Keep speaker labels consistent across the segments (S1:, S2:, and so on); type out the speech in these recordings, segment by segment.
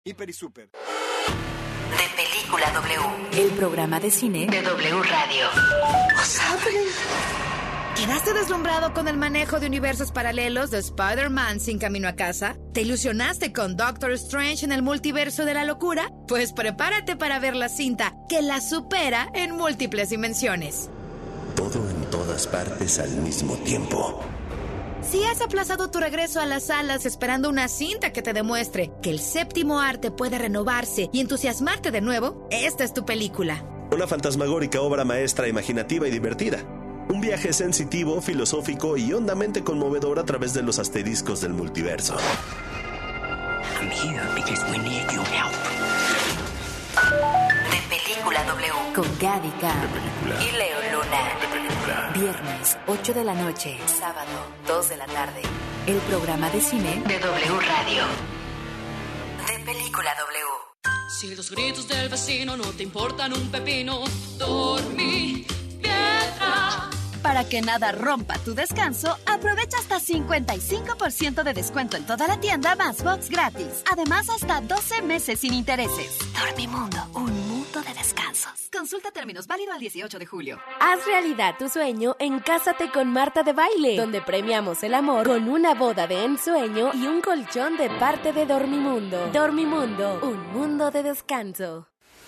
S1: Hiper y Super.
S2: De Película W, el programa de cine de W Radio.
S3: ¿Quedaste deslumbrado con el manejo de universos paralelos de Spider-Man sin camino a casa? ¿Te ilusionaste con Doctor Strange en el multiverso de la locura? Pues prepárate para ver la cinta que la supera en múltiples dimensiones.
S4: Todo en todas partes al mismo tiempo.
S3: Si has aplazado tu regreso a las salas esperando una cinta que te demuestre que el séptimo arte puede renovarse y entusiasmarte de nuevo, esta es tu película.
S4: Una fantasmagórica obra maestra, imaginativa y divertida. Un viaje sensitivo, filosófico y hondamente conmovedor a través de los asteriscos del multiverso.
S2: I'm here because we need your help. De Película W, con Gavica y Leo Luna. Viernes, 8 de la noche, sábado, 2 de la tarde. El programa de cine de W Radio. De Película W.
S5: Si los gritos del vecino no te importan un pepino, dormí piedra.
S6: Para que nada rompa tu descanso, aprovecha hasta 55% de descuento en toda la tienda más box gratis. Además, hasta 12 meses sin intereses.
S2: Dormimundo, un mundo de descansos.
S6: Consulta términos, válido al 18 de julio.
S7: Haz realidad tu sueño en Cásate con Marta de Baile, donde premiamos el amor con una boda de ensueño y un colchón de parte de Dormimundo. Dormimundo, un mundo de descanso.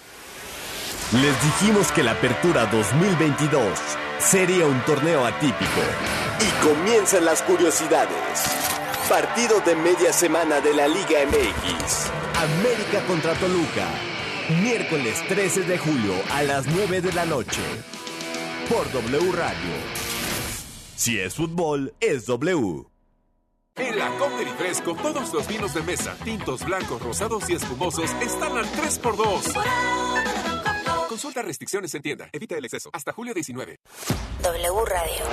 S8: Les dijimos que la Apertura 2022 sería un torneo atípico.
S4: Y comienzan las curiosidades. Partido de media semana de la Liga MX.
S8: América contra Toluca. Miércoles 13 de julio a las 9 de la noche. Por W Radio. Si es fútbol, es W.
S9: En la Cóctel y Fresco, todos los vinos de mesa, tintos, blancos, rosados y espumosos están al 3x2. Consulta restricciones en tienda. Evita el exceso. Hasta julio 19.
S2: W Radio.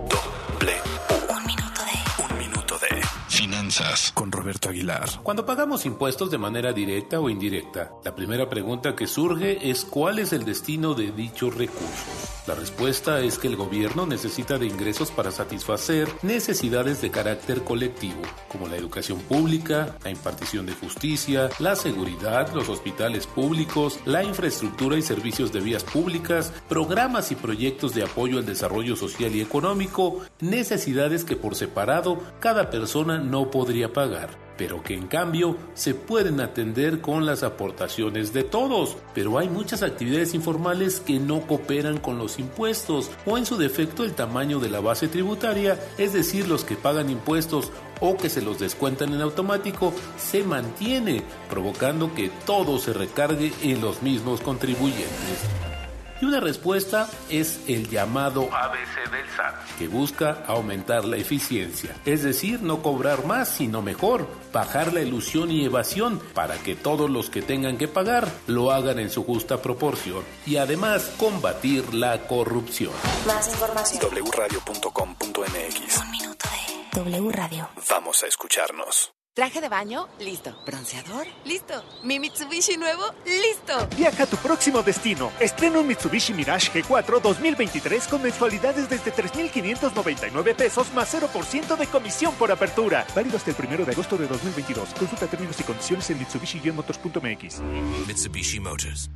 S4: Un minuto de finanzas
S10: con Roberto Aguilar. Cuando pagamos impuestos de manera directa o indirecta, la primera pregunta que surge es ¿cuál es el destino de dichos recursos? La respuesta es que el gobierno necesita de ingresos para satisfacer necesidades de carácter colectivo, como la educación pública, la impartición de justicia, la seguridad, los hospitales públicos, la infraestructura y servicios de vías públicas, programas y proyectos de apoyo al desarrollo social y económico, necesidades que por separado cada persona no podría pagar, pero que en cambio se pueden atender con las aportaciones de todos. Pero hay muchas actividades informales que no cooperan con los impuestos, o en su defecto el tamaño de la base tributaria, es decir, los que pagan impuestos o que se los descuentan en automático, se mantiene, provocando que todo se recargue en los mismos contribuyentes. Y una respuesta es el llamado ABC del SAT, que busca aumentar la eficiencia, es decir, no cobrar más, sino mejor, bajar la ilusión y evasión para que todos los que tengan que pagar lo hagan en su justa proporción y además combatir la corrupción.
S2: Más información.
S4: wradio.com.mx.
S2: Un minuto de W Radio.
S4: Vamos a escucharnos.
S11: ¿Traje de baño? Listo. ¿Bronceador? Listo. ¿Mi Mitsubishi nuevo? ¡Listo!
S12: Viaja a tu próximo destino. Estrena un Mitsubishi Mirage G4 2023 con mensualidades desde 3,599 pesos más 0% de comisión por apertura. Válido hasta el 1 de agosto de 2022. Consulta términos y condiciones en mitsubishi-motors.mx.
S13: Mitsubishi Motors.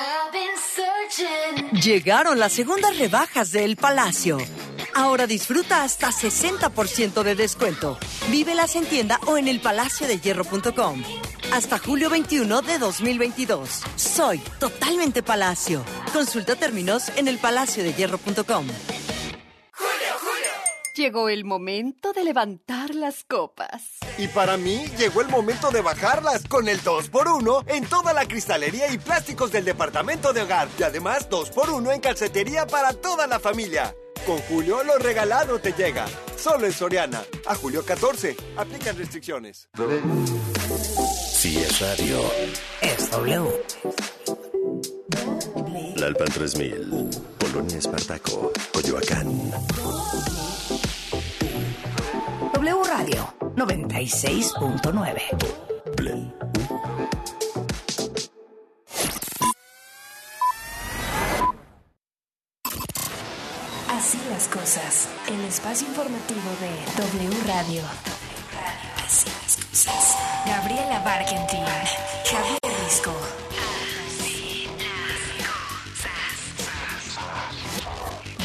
S14: Llegaron las segundas rebajas de El Palacio. Ahora disfruta hasta 60% de descuento. Vívelas en tienda o en elpalaciodehierro.com. Hasta julio 21 de 2022. Soy totalmente Palacio. Consulta términos en elpalaciodehierro.com.
S6: Llegó el momento de levantar las copas.
S1: Y para mí, llegó el momento de bajarlas con el 2x1 en toda la cristalería y plásticos del departamento de hogar. Y además, 2x1 en calcetería para toda la familia. Con Julio, lo regalado te llega. Solo en Soriana. A julio 14. Aplican restricciones.
S4: Si es radio,
S2: es W.
S4: Lalpan 3000, Polonia Espartaco, Coyoacán.
S2: W Radio 96.9. Así las cosas. El espacio informativo de W Radio. Así las cosas. Gabriela Barkentin,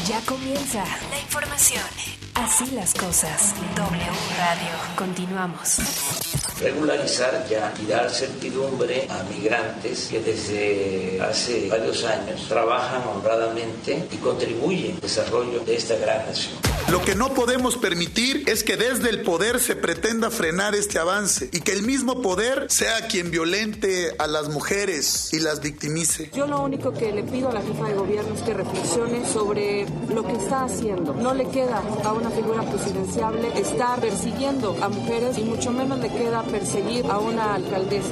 S7: Ya comienza la información. Así las cosas. W Radio. Continuamos.
S15: Regularizar ya y dar certidumbre a migrantes que desde hace varios años trabajan honradamente y contribuyen al desarrollo de esta gran nación.
S16: Lo que no podemos permitir es que desde el poder se pretenda frenar este avance y que el mismo poder sea quien violente a las mujeres y las victimice.
S17: Yo lo único que le pido a la jefa de gobierno es que reflexione sobre lo que está haciendo. No le queda a una figura presidenciable estar persiguiendo a mujeres y mucho menos le queda perseguir a una alcaldesa.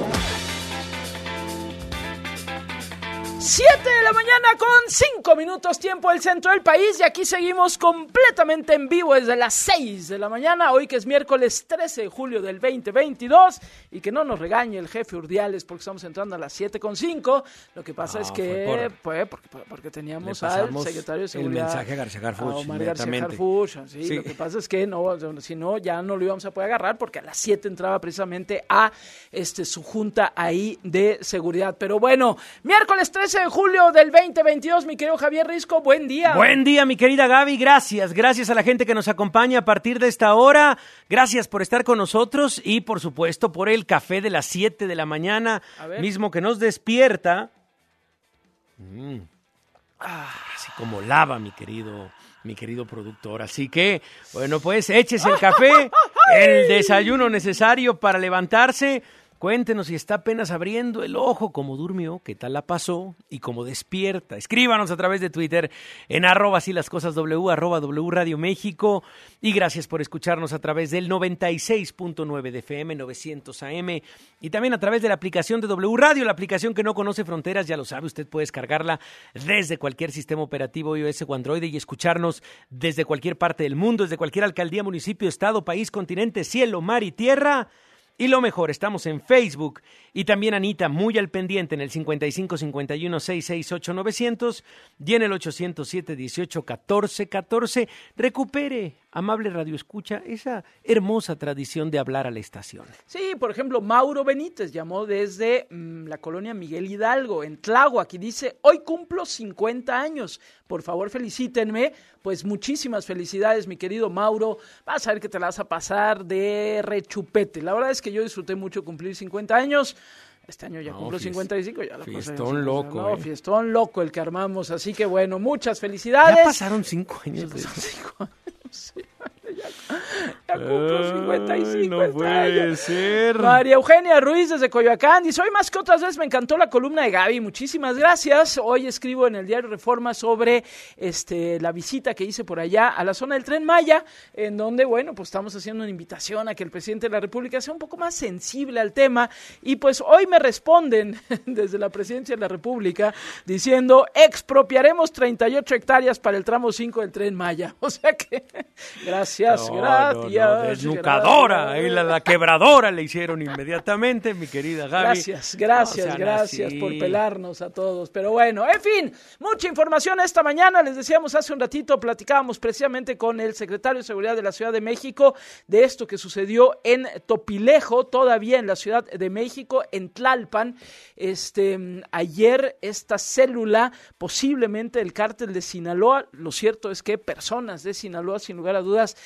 S18: 7 de la mañana con 5 minutos tiempo del centro del país y aquí seguimos completamente en vivo desde las 6 de la mañana, hoy que es miércoles 13 de julio del 2022 y que no nos regañe el jefe Urdiales porque estamos entrando a las 7:05, lo que pasa es que porque teníamos al secretario de Seguridad,
S19: el mensaje a García Harfuch,
S18: Omar García Harfuch, sí. Lo que pasa es que no, si no ya no lo íbamos a poder agarrar porque a las 7 entraba precisamente a su junta ahí de seguridad, pero bueno, miércoles 13 de julio del 2022, mi querido Javier Risco, buen día.
S19: Buen día, mi querida Gaby, gracias a la gente que nos acompaña a partir de esta hora, gracias por estar con nosotros y por supuesto por el café de las 7 de la mañana, mismo que nos despierta, así como lava mi querido productor, así que, bueno, pues échese el café, el desayuno necesario para levantarse. Cuéntenos si está apenas abriendo el ojo, cómo durmió, qué tal la pasó y cómo despierta. Escríbanos a través de Twitter en @asílascosasw, @W Radio México. Y gracias por escucharnos a través del 96.9 de FM, 900 AM. Y también a través de la aplicación de W Radio, la aplicación que no conoce fronteras, ya lo sabe, usted puede descargarla desde cualquier sistema operativo iOS o Android y escucharnos desde cualquier parte del mundo, desde cualquier alcaldía, municipio, estado, país, continente, cielo, mar y tierra. Y lo mejor, estamos en Facebook y también Anita muy al pendiente en el 55 51 668 900 y en el 807 18 14 14. Recupere, amable radioescucha, esa hermosa tradición de hablar a la estación.
S18: Sí, por ejemplo, Mauro Benítez llamó desde la colonia Miguel Hidalgo, en Tláhuac, y dice, hoy cumplo 50 años, por favor felicítenme. Pues muchísimas felicidades, mi querido Mauro, vas a ver que te la vas a pasar de rechupete. La verdad es que yo disfruté mucho cumplir 50 años. Este año ya cumplo 55, ya la
S19: fiestón loco.
S18: No, fiestón loco el que armamos, así que bueno, muchas felicidades.
S19: Ya pasaron 5 años.
S18: Sí, ya cumplo 55.
S19: No puede ser.
S18: María Eugenia Ruiz desde Coyoacán dice, hoy más que otras veces me encantó la columna de Gaby, muchísimas gracias. Hoy escribo en el diario Reforma sobre la visita que hice por allá a la zona del Tren Maya, en donde, bueno, pues estamos haciendo una invitación a que el presidente de la República sea un poco más sensible al tema, y pues hoy me responden desde la presidencia de la República diciendo, expropiaremos 38 hectáreas para el tramo 5 del Tren Maya. O sea que, gracias.
S19: Desnucadora, ahí la quebradora le hicieron inmediatamente, mi querida Gaby.
S18: Gracias por pelarnos a todos. Pero bueno, en fin, mucha información esta mañana. Les decíamos hace un ratito, platicábamos precisamente con el secretario de Seguridad de la Ciudad de México de esto que sucedió en Topilejo, todavía en la Ciudad de México, en Tlalpan. Ayer esta célula, posiblemente del cártel de Sinaloa, lo cierto es que personas de Sinaloa, sin lugar a dudas,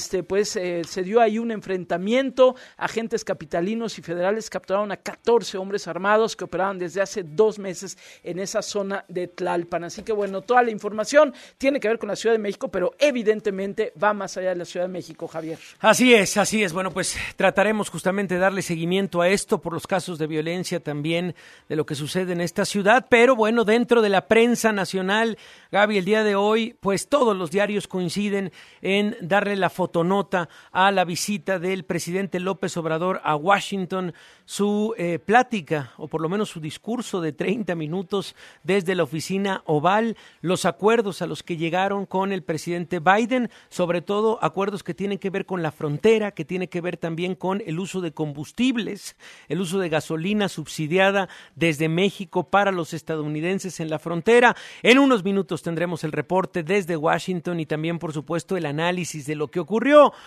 S18: se dio ahí un enfrentamiento. Agentes capitalinos y federales capturaron a 14 hombres armados que operaban desde hace 2 meses en esa zona de Tlalpan. Así que bueno, toda la información tiene que ver con la Ciudad de México, pero evidentemente va más allá de la Ciudad de México, Javier.
S19: Así es. Bueno, pues trataremos justamente de darle seguimiento a esto por los casos de violencia también de lo que sucede en esta ciudad, pero bueno, dentro de la prensa nacional, Gaby, el día de hoy, pues todos los diarios coinciden en darle la fotonota a la visita del presidente López Obrador a Washington, su plática, o por lo menos su discurso de 30 minutos desde la oficina Oval, los acuerdos a los que llegaron con el presidente Biden, sobre todo acuerdos que tienen que ver con la frontera, que tienen que ver también con el uso de combustibles, el uso de gasolina subsidiada desde México para los estadounidenses en la frontera. En unos minutos tendremos el reporte desde Washington y también, por supuesto, el análisis de lo que ocurrió.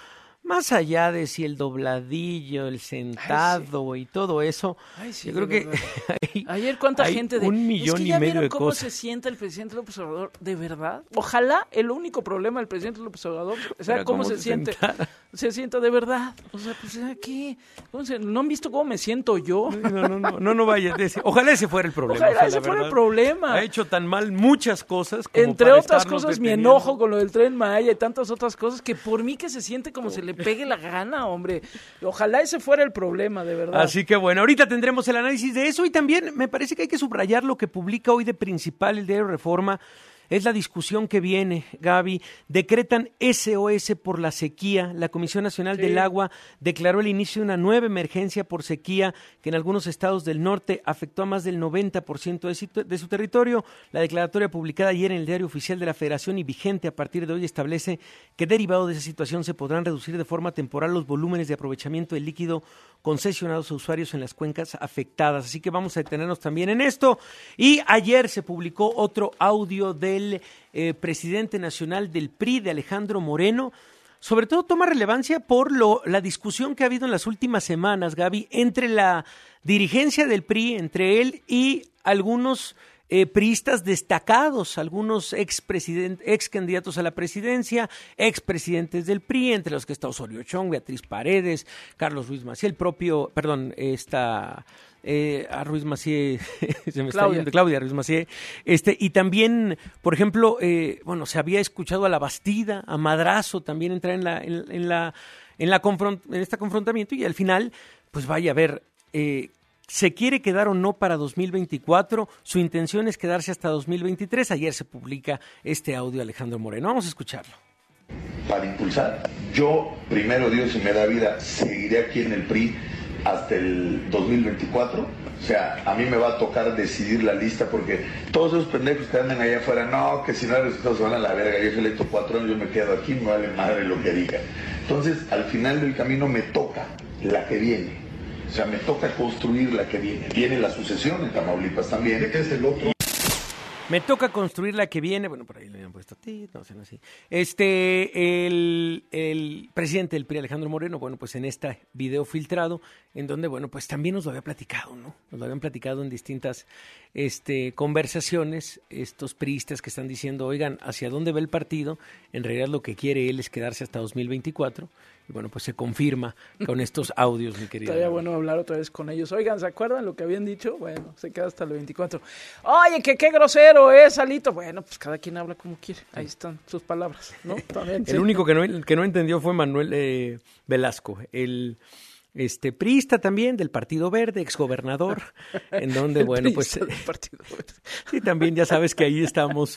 S19: más allá de si el dobladillo, el sentado y todo eso,
S18: sí,
S19: yo creo que
S18: ayer cuánta gente de
S19: 1,5 millones de
S18: cómo
S19: cosas.
S18: se siente el presidente López Obrador, de verdad. Ojalá el único problema del presidente López Obrador sea cómo se siente. Se sienta de verdad. O sea, pues aquí, ¿no han visto cómo me siento yo?
S19: No vaya. Ojalá ese fuera el problema.
S18: Ojalá ese fuera el problema.
S19: Ha hecho tan mal muchas cosas. Como
S18: entre otras cosas, mi enojo con lo del Tren Maya y tantas otras cosas que por mí que se siente como se le pegue la gana, hombre. Ojalá ese fuera el problema, de verdad.
S19: Así que bueno, ahorita tendremos el análisis de eso y también me parece que hay que subrayar lo que publica hoy de principal el diario Reforma. Es la discusión que viene, Gaby. Decretan SOS por la sequía. La Comisión Nacional del Agua declaró el inicio de una nueva emergencia por sequía que en algunos estados del norte afectó a más del 90% de su territorio. La declaratoria publicada ayer en el Diario Oficial de la Federación y vigente a partir de hoy establece que derivado de esa situación se podrán reducir de forma temporal los volúmenes de aprovechamiento del líquido concesionados a usuarios en las cuencas afectadas. Así que vamos a detenernos también en esto. Y ayer se publicó otro audio del presidente nacional del PRI, de Alejandro Moreno. Sobre todo toma relevancia por la discusión que ha habido en las últimas semanas, Gaby, entre la dirigencia del PRI, entre él y algunos priistas destacados, algunos ex candidatos a la presidencia, expresidentes del PRI, entre los que está Osorio Chong, Beatriz Paredes, Carlos Ruiz Massieu, a Ruiz Massieu, se me está yendo, Claudia Ruiz Massieu, y también, por ejemplo, se había escuchado a La Bastida, a Madrazo también entrar en este confrontamiento y al final, pues vaya a ver, ¿se quiere quedar o no para 2024? Su intención es quedarse hasta 2023. Ayer se publica este audio de Alejandro Moreno. Vamos a escucharlo.
S20: Para impulsar, yo, primero Dios, si me da vida, seguiré aquí en el PRI hasta el 2024. O sea, a mí me va a tocar decidir la lista porque todos esos pendejos que andan allá afuera, no, que si no hay resultados se van a la verga. Yo soy electo 4 años, yo me quedo aquí, me vale madre lo que diga. Entonces, al final del camino me toca la que viene. O sea, me toca construir la que viene. Viene la sucesión en Tamaulipas también. ¿Qué es el otro?
S19: Me toca construir la que viene. Bueno, por ahí le habían puesto a ti, no sé, no así. El presidente del PRI, Alejandro Moreno, bueno, pues en este video filtrado, en donde, bueno, pues también nos lo había platicado, ¿no? Nos lo habían platicado en distintas conversaciones, estos priistas que están diciendo, oigan, ¿hacia dónde va el partido? En realidad lo que quiere él es quedarse hasta 2024. Y bueno, pues se confirma con estos audios, mi querida.
S18: Estaría bueno hablar otra vez con ellos. Oigan, ¿se acuerdan lo que habían dicho? Bueno, se queda hasta el 24. Oye, que qué grosero es, Alito. Bueno, pues cada quien habla como quiere. Ahí están sus palabras, ¿no? También,
S19: el único que no entendió fue Manuel Velasco, el priista también del Partido Verde, exgobernador, en donde, bueno, pues sí, también ya sabes que ahí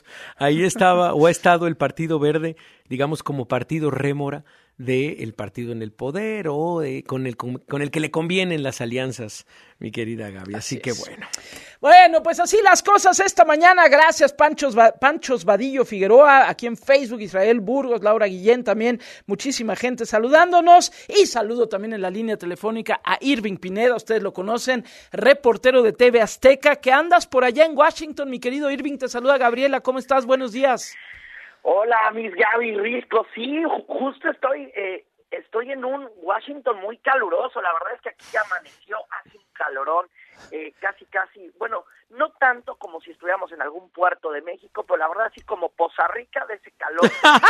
S19: estaba o ha estado el Partido Verde, digamos como partido rémora del partido en el poder o con el que le convienen las alianzas, mi querida Gaby. Así que bueno.
S18: Bueno, pues así las cosas esta mañana. Gracias, Panchos Vadillo Figueroa, aquí en Facebook, Israel Burgos, Laura Guillén también, muchísima gente saludándonos. Y saludo también en la línea telefónica a Irving Pineda, ustedes lo conocen, reportero de TV Azteca, que andas por allá en Washington, mi querido Irving. Te saluda Gabriela, ¿cómo estás? Buenos días.
S21: Hola, mis Gaby Risco. Sí, justo estoy en un Washington muy caluroso. La verdad es que aquí ya amaneció, hace un calorón, casi, bueno, no tanto como si estuviéramos en algún puerto de México, pero la verdad así como Poza Rica de ese calor.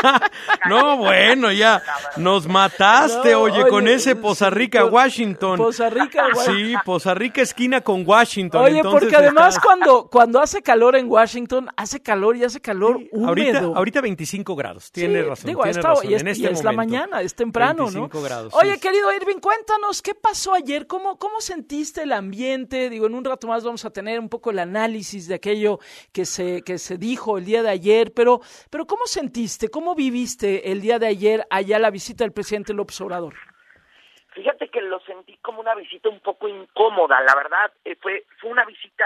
S19: No, bueno, ya nos mataste, oye, con ese Poza Rica, Washington.
S18: Poza Rica,
S19: sí, Poza Rica esquina con Washington.
S18: Oye, entonces porque además cuando hace calor en Washington, hace calor húmedo.
S19: Ahorita 25 grados, tiene razón.
S18: Digo,
S19: tiene razón.
S18: Y es la mañana, es temprano,
S19: 25
S18: ¿no?
S19: Grados,
S18: Oye,
S19: sí.
S18: Querido Irving, cuéntanos, ¿qué pasó ayer? ¿Cómo sentiste el ambiente? Digo, en un rato más vamos a tener un poco el análisis de aquello que se dijo el día de ayer, pero ¿cómo sentiste, cómo viviste el día de ayer allá la visita del presidente López Obrador?
S21: Fíjate que lo sentí como una visita un poco incómoda, la verdad, fue una visita,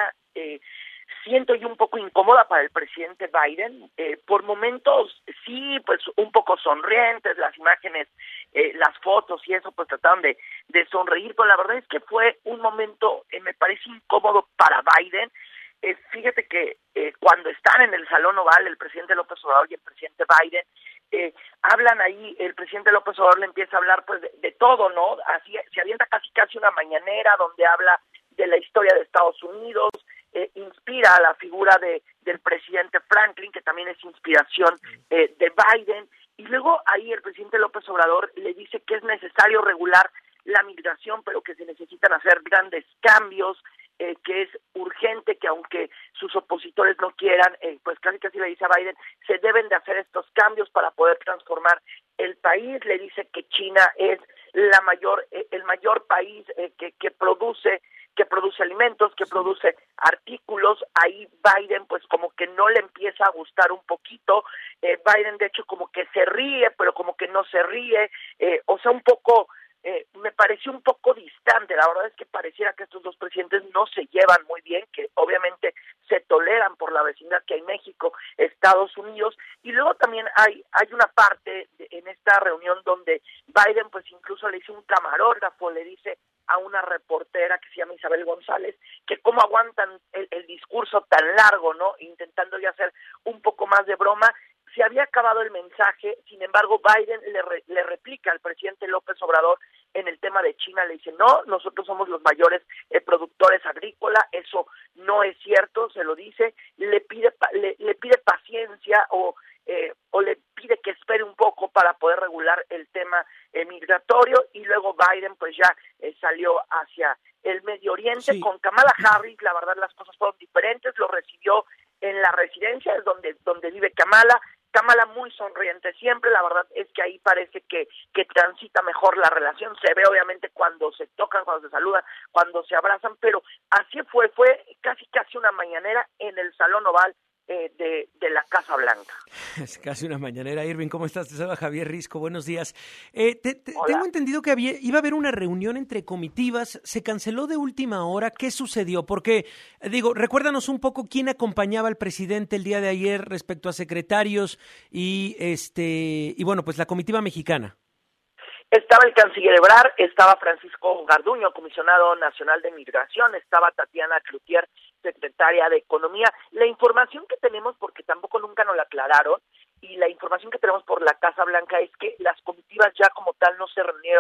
S21: siento yo un poco incómoda para el presidente Biden, por momentos sí, pues un poco sonrientes, las imágenes, las fotos y eso pues trataron de sonreír, pero la verdad es que fue un momento, me parece incómodo para Biden. Fíjate que cuando están en el Salón Oval el presidente López Obrador y el presidente Biden, hablan ahí, el presidente López Obrador le empieza a hablar pues de todo, ¿no? Así se avienta casi una mañanera donde habla de la historia de Estados Unidos, inspira a la figura del presidente Franklin, que también es inspiración de Biden, y luego ahí el presidente López Obrador le dice que es necesario regular la migración, pero que se necesitan hacer grandes cambios, que es urgente, que aunque sus opositores no quieran, pues casi le dice a Biden, se deben de hacer estos cambios para poder transformar el país. Le dice que China es el mayor país que produce alimentos, que produce artículos. Ahí Biden pues como que no le empieza a gustar un poquito. Biden de hecho como que se ríe, pero como que no se ríe, o sea, un poco me pareció un poco distante. La verdad es que pareciera que estos dos presidentes no se llevan muy bien, que obviamente se toleran por la vecindad que hay México, Estados Unidos, y luego también hay una parte en esta reunión donde Biden pues incluso le dice un camarógrafo, le dice a una reportera que se llama Isabel González, que cómo aguantan el discurso tan largo, ¿no? Intentando ya hacer un poco más de broma. Se había acabado el mensaje, sin embargo Biden le replica al presidente López Obrador en el tema de China, le dice, no, nosotros somos los mayores productores agrícolas, eso no es cierto, se lo dice, le pide paciencia o le pide que espere un poco para poder regular el tema migratorio, y luego Biden pues ya salió hacia el Medio Oriente. Sí. Con Kamala Harris, la verdad las cosas fueron diferentes, lo recibió en la residencia, es donde vive Kamala muy sonriente siempre. La verdad es que ahí parece que transita mejor la relación, se ve obviamente cuando se tocan, cuando se saludan, cuando se abrazan, pero así fue casi una mañanera en el Salón Oval de la Casa Blanca.
S19: Es casi una mañanera. Irving, ¿cómo estás? Te saluda Javier Risco, buenos días. Tengo entendido que iba a haber una reunión entre comitivas, se canceló de última hora. ¿Qué sucedió? Porque, recuérdanos un poco quién acompañaba al presidente el día de ayer respecto a secretarios y bueno, pues la comitiva mexicana.
S21: Estaba el canciller Ebrard, estaba Francisco Garduño, comisionado nacional de migración, estaba Tatiana Cloutier, secretaria de Economía. La información que tenemos, porque tampoco nunca nos la aclararon, y la información que tenemos por la Casa Blanca es que las comitivas ya como tal no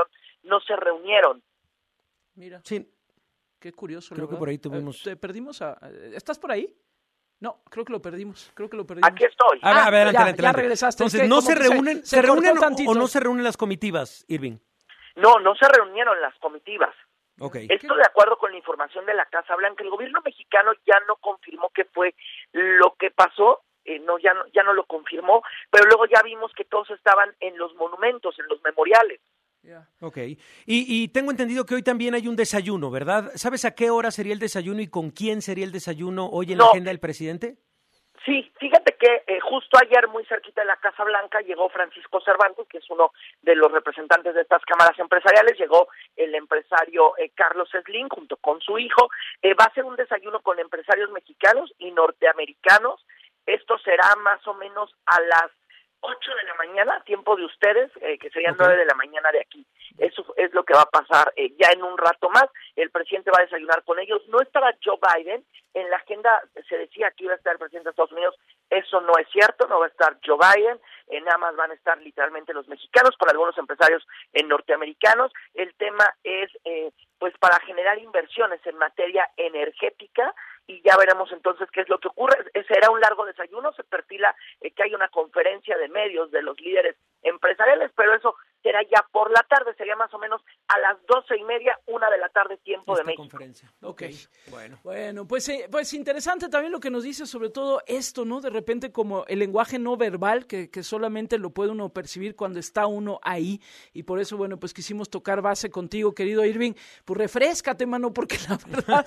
S21: se reunieron.
S18: Mira,
S19: sí.
S18: Qué curioso.
S19: Creo que por ahí tuvimos...
S18: perdimos ¿Estás por ahí? No, creo que lo perdimos.
S21: Aquí estoy.
S19: Adelante.
S18: Ya regresaste.
S19: Entonces, ¿no se reúnen, se reúnen o no se reúnen las comitivas, Irving?
S21: No se reunieron las comitivas.
S19: Okay.
S21: Esto de acuerdo con la información de la Casa Blanca. El gobierno mexicano ya no confirmó qué fue lo que pasó, ya no lo confirmó, pero luego ya vimos que todos estaban en los monumentos, en los memoriales.
S18: Yeah.
S19: Ok, y tengo entendido que hoy también hay un desayuno, ¿verdad? ¿Sabes a qué hora sería el desayuno y con quién sería el desayuno hoy en la agenda del presidente?
S21: Sí, fíjate que justo ayer, muy cerquita de la Casa Blanca, llegó Francisco Cervantes, que es uno de los representantes de estas cámaras empresariales, llegó el empresario Carlos Slim junto con su hijo. Va a ser un desayuno con empresarios mexicanos y norteamericanos. Esto será más o menos a las 8 de la mañana, tiempo de ustedes, que serían 9 de la mañana de aquí. Eso es lo que va a pasar ya en un rato más. El presidente va a desayunar con ellos. No estará Joe Biden. En la agenda se decía que iba a estar el presidente de Estados Unidos. Eso no es cierto, no va a estar Joe Biden. Nada más van a estar literalmente los mexicanos con algunos empresarios norteamericanos. El tema es pues para generar inversiones en materia energética, y ya veremos entonces qué es lo que ocurre. Será un largo desayuno, se perfila que hay una conferencia de medios de los líderes empresariales, pero eso será ya por la tarde, sería más o menos a las 12:30, 1 de la tarde, tiempo de México.
S19: Conferencia.
S18: Okay.
S19: Bueno,
S18: pues interesante también lo que nos dice sobre todo esto, ¿no? De repente como el lenguaje no verbal, que solamente lo puede uno percibir cuando está uno ahí, y por eso, bueno, pues quisimos tocar base contigo, querido Irving. Pues refréscate, mano, porque la verdad,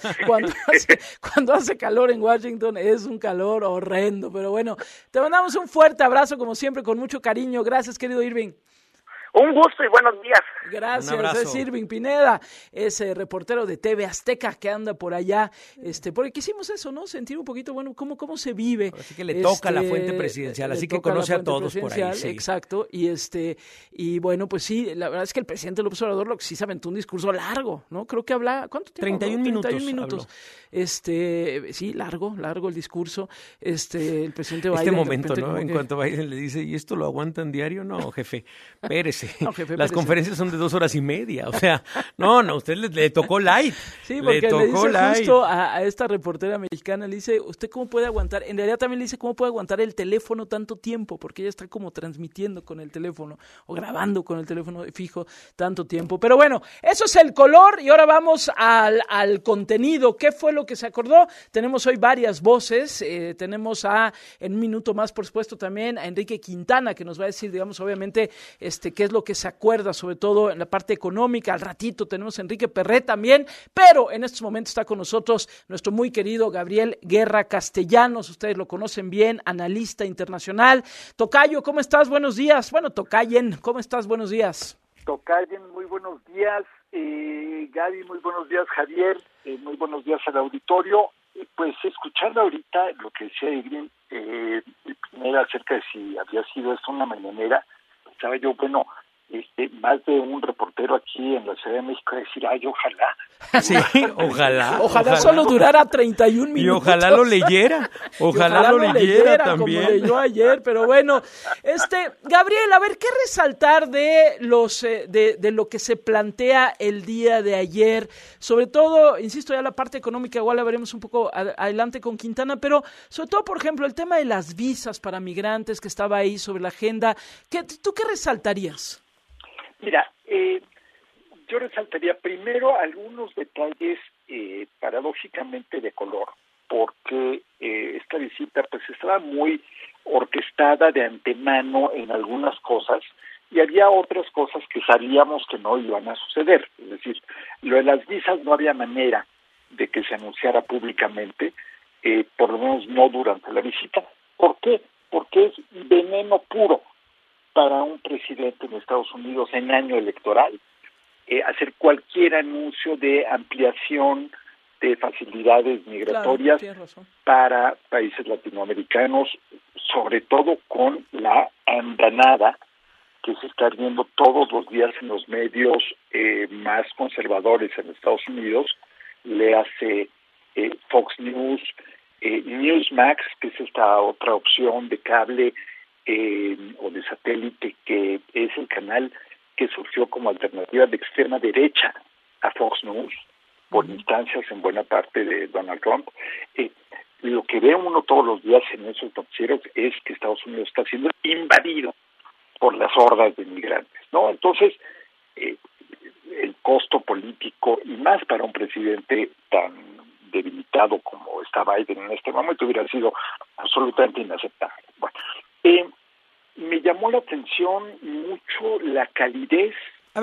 S18: cuando hace calor en Washington es un calor horrendo, pero bueno, te mandamos un fuerte abrazo como siempre, con mucho cariño. Gracias, querido Irving.
S21: Un gusto y buenos días.
S18: Gracias, es Irving Pineda, ese reportero de TV Azteca que anda por allá, porque quisimos eso, ¿no? Sentir un poquito, bueno, cómo se vive.
S19: Así que le toca la fuente presidencial, así que conoce a todos por ahí. Sí.
S18: Exacto, y bueno, pues sí, la verdad es que el presidente López Obrador lo que sí se aventó un discurso largo, ¿no? Creo que habla, ¿cuánto tiempo?
S19: 31 minutos.
S18: Sí, largo el discurso. El presidente Biden.
S19: Este momento, ¿no? En cuanto Biden le dice, ¿y esto lo aguantan diario? No, jefe, espérese.
S18: No, jefe,
S19: las conferencias son de 2 horas y media, o sea, no, usted le tocó light.
S18: Sí, porque le dice justo a esta reportera mexicana, le dice, ¿usted cómo puede aguantar? En realidad también le dice, ¿cómo puede aguantar el teléfono tanto tiempo? Porque ella está como transmitiendo con el teléfono o grabando con el teléfono fijo tanto tiempo. Pero bueno, eso es el color y ahora vamos al contenido. ¿Qué fue lo que se acordó? Tenemos hoy varias voces, tenemos en un minuto más, por supuesto, también a Enrique Quintana, que nos va a decir, digamos, obviamente, qué es lo que se acuerda, sobre todo en la parte económica. Al ratito tenemos a Enrique Perret también, pero en estos momentos está con nosotros nuestro muy querido Gabriel Guerra Castellanos. Ustedes lo conocen bien, analista internacional. Tocayo, ¿cómo estás? Buenos días. Bueno, Tocayen, ¿cómo estás? Buenos días.
S3: Tocayen, muy buenos días. Gaby, muy buenos días. Javier, muy buenos días al auditorio. Pues escuchando ahorita lo que decía Irving Pineda acerca de si había sido esto una mañanera, pensaba yo, bueno, más de un reportero aquí en la Ciudad de México decir, ojalá.
S19: Sí, ojalá.
S18: Ojalá solo durara 31 minutos.
S19: Y ojalá lo leyera. Ojalá lo leyera también.
S18: Como leyó ayer, pero bueno. Gabriel, a ver, ¿qué resaltar de de lo que se plantea el día de ayer? Sobre todo, insisto, ya la parte económica igual la veremos un poco adelante con Quintana, pero sobre todo, por ejemplo, el tema de las visas para migrantes que estaba ahí sobre la agenda. ¿Tú qué resaltarías?
S3: Mira, yo resaltaría primero algunos detalles paradójicamente de color, porque esta visita pues estaba muy orquestada de antemano en algunas cosas y había otras cosas que sabíamos que no iban a suceder. Es decir, lo de las visas no había manera de que se anunciara públicamente, por lo menos no durante la visita. ¿Por qué? Porque es veneno puro para un presidente en Estados Unidos en año electoral, hacer cualquier anuncio de ampliación de facilidades migratorias para países latinoamericanos, sobre todo con la andanada que se está viendo todos los días en los medios más conservadores en Estados Unidos, le hace Fox News, Newsmax, que es esta otra opción de cable o de satélite, que es el canal que surgió como alternativa de extrema derecha a Fox News, por instancias en buena parte de Donald Trump. Lo que ve uno todos los días en esos noticieros es que Estados Unidos está siendo invadido por las hordas de inmigrantes, ¿no? Entonces, el costo político, y más para un presidente tan debilitado como está Biden en este momento, hubiera sido absolutamente inaceptable. Bueno, me llamó la atención mucho la calidez.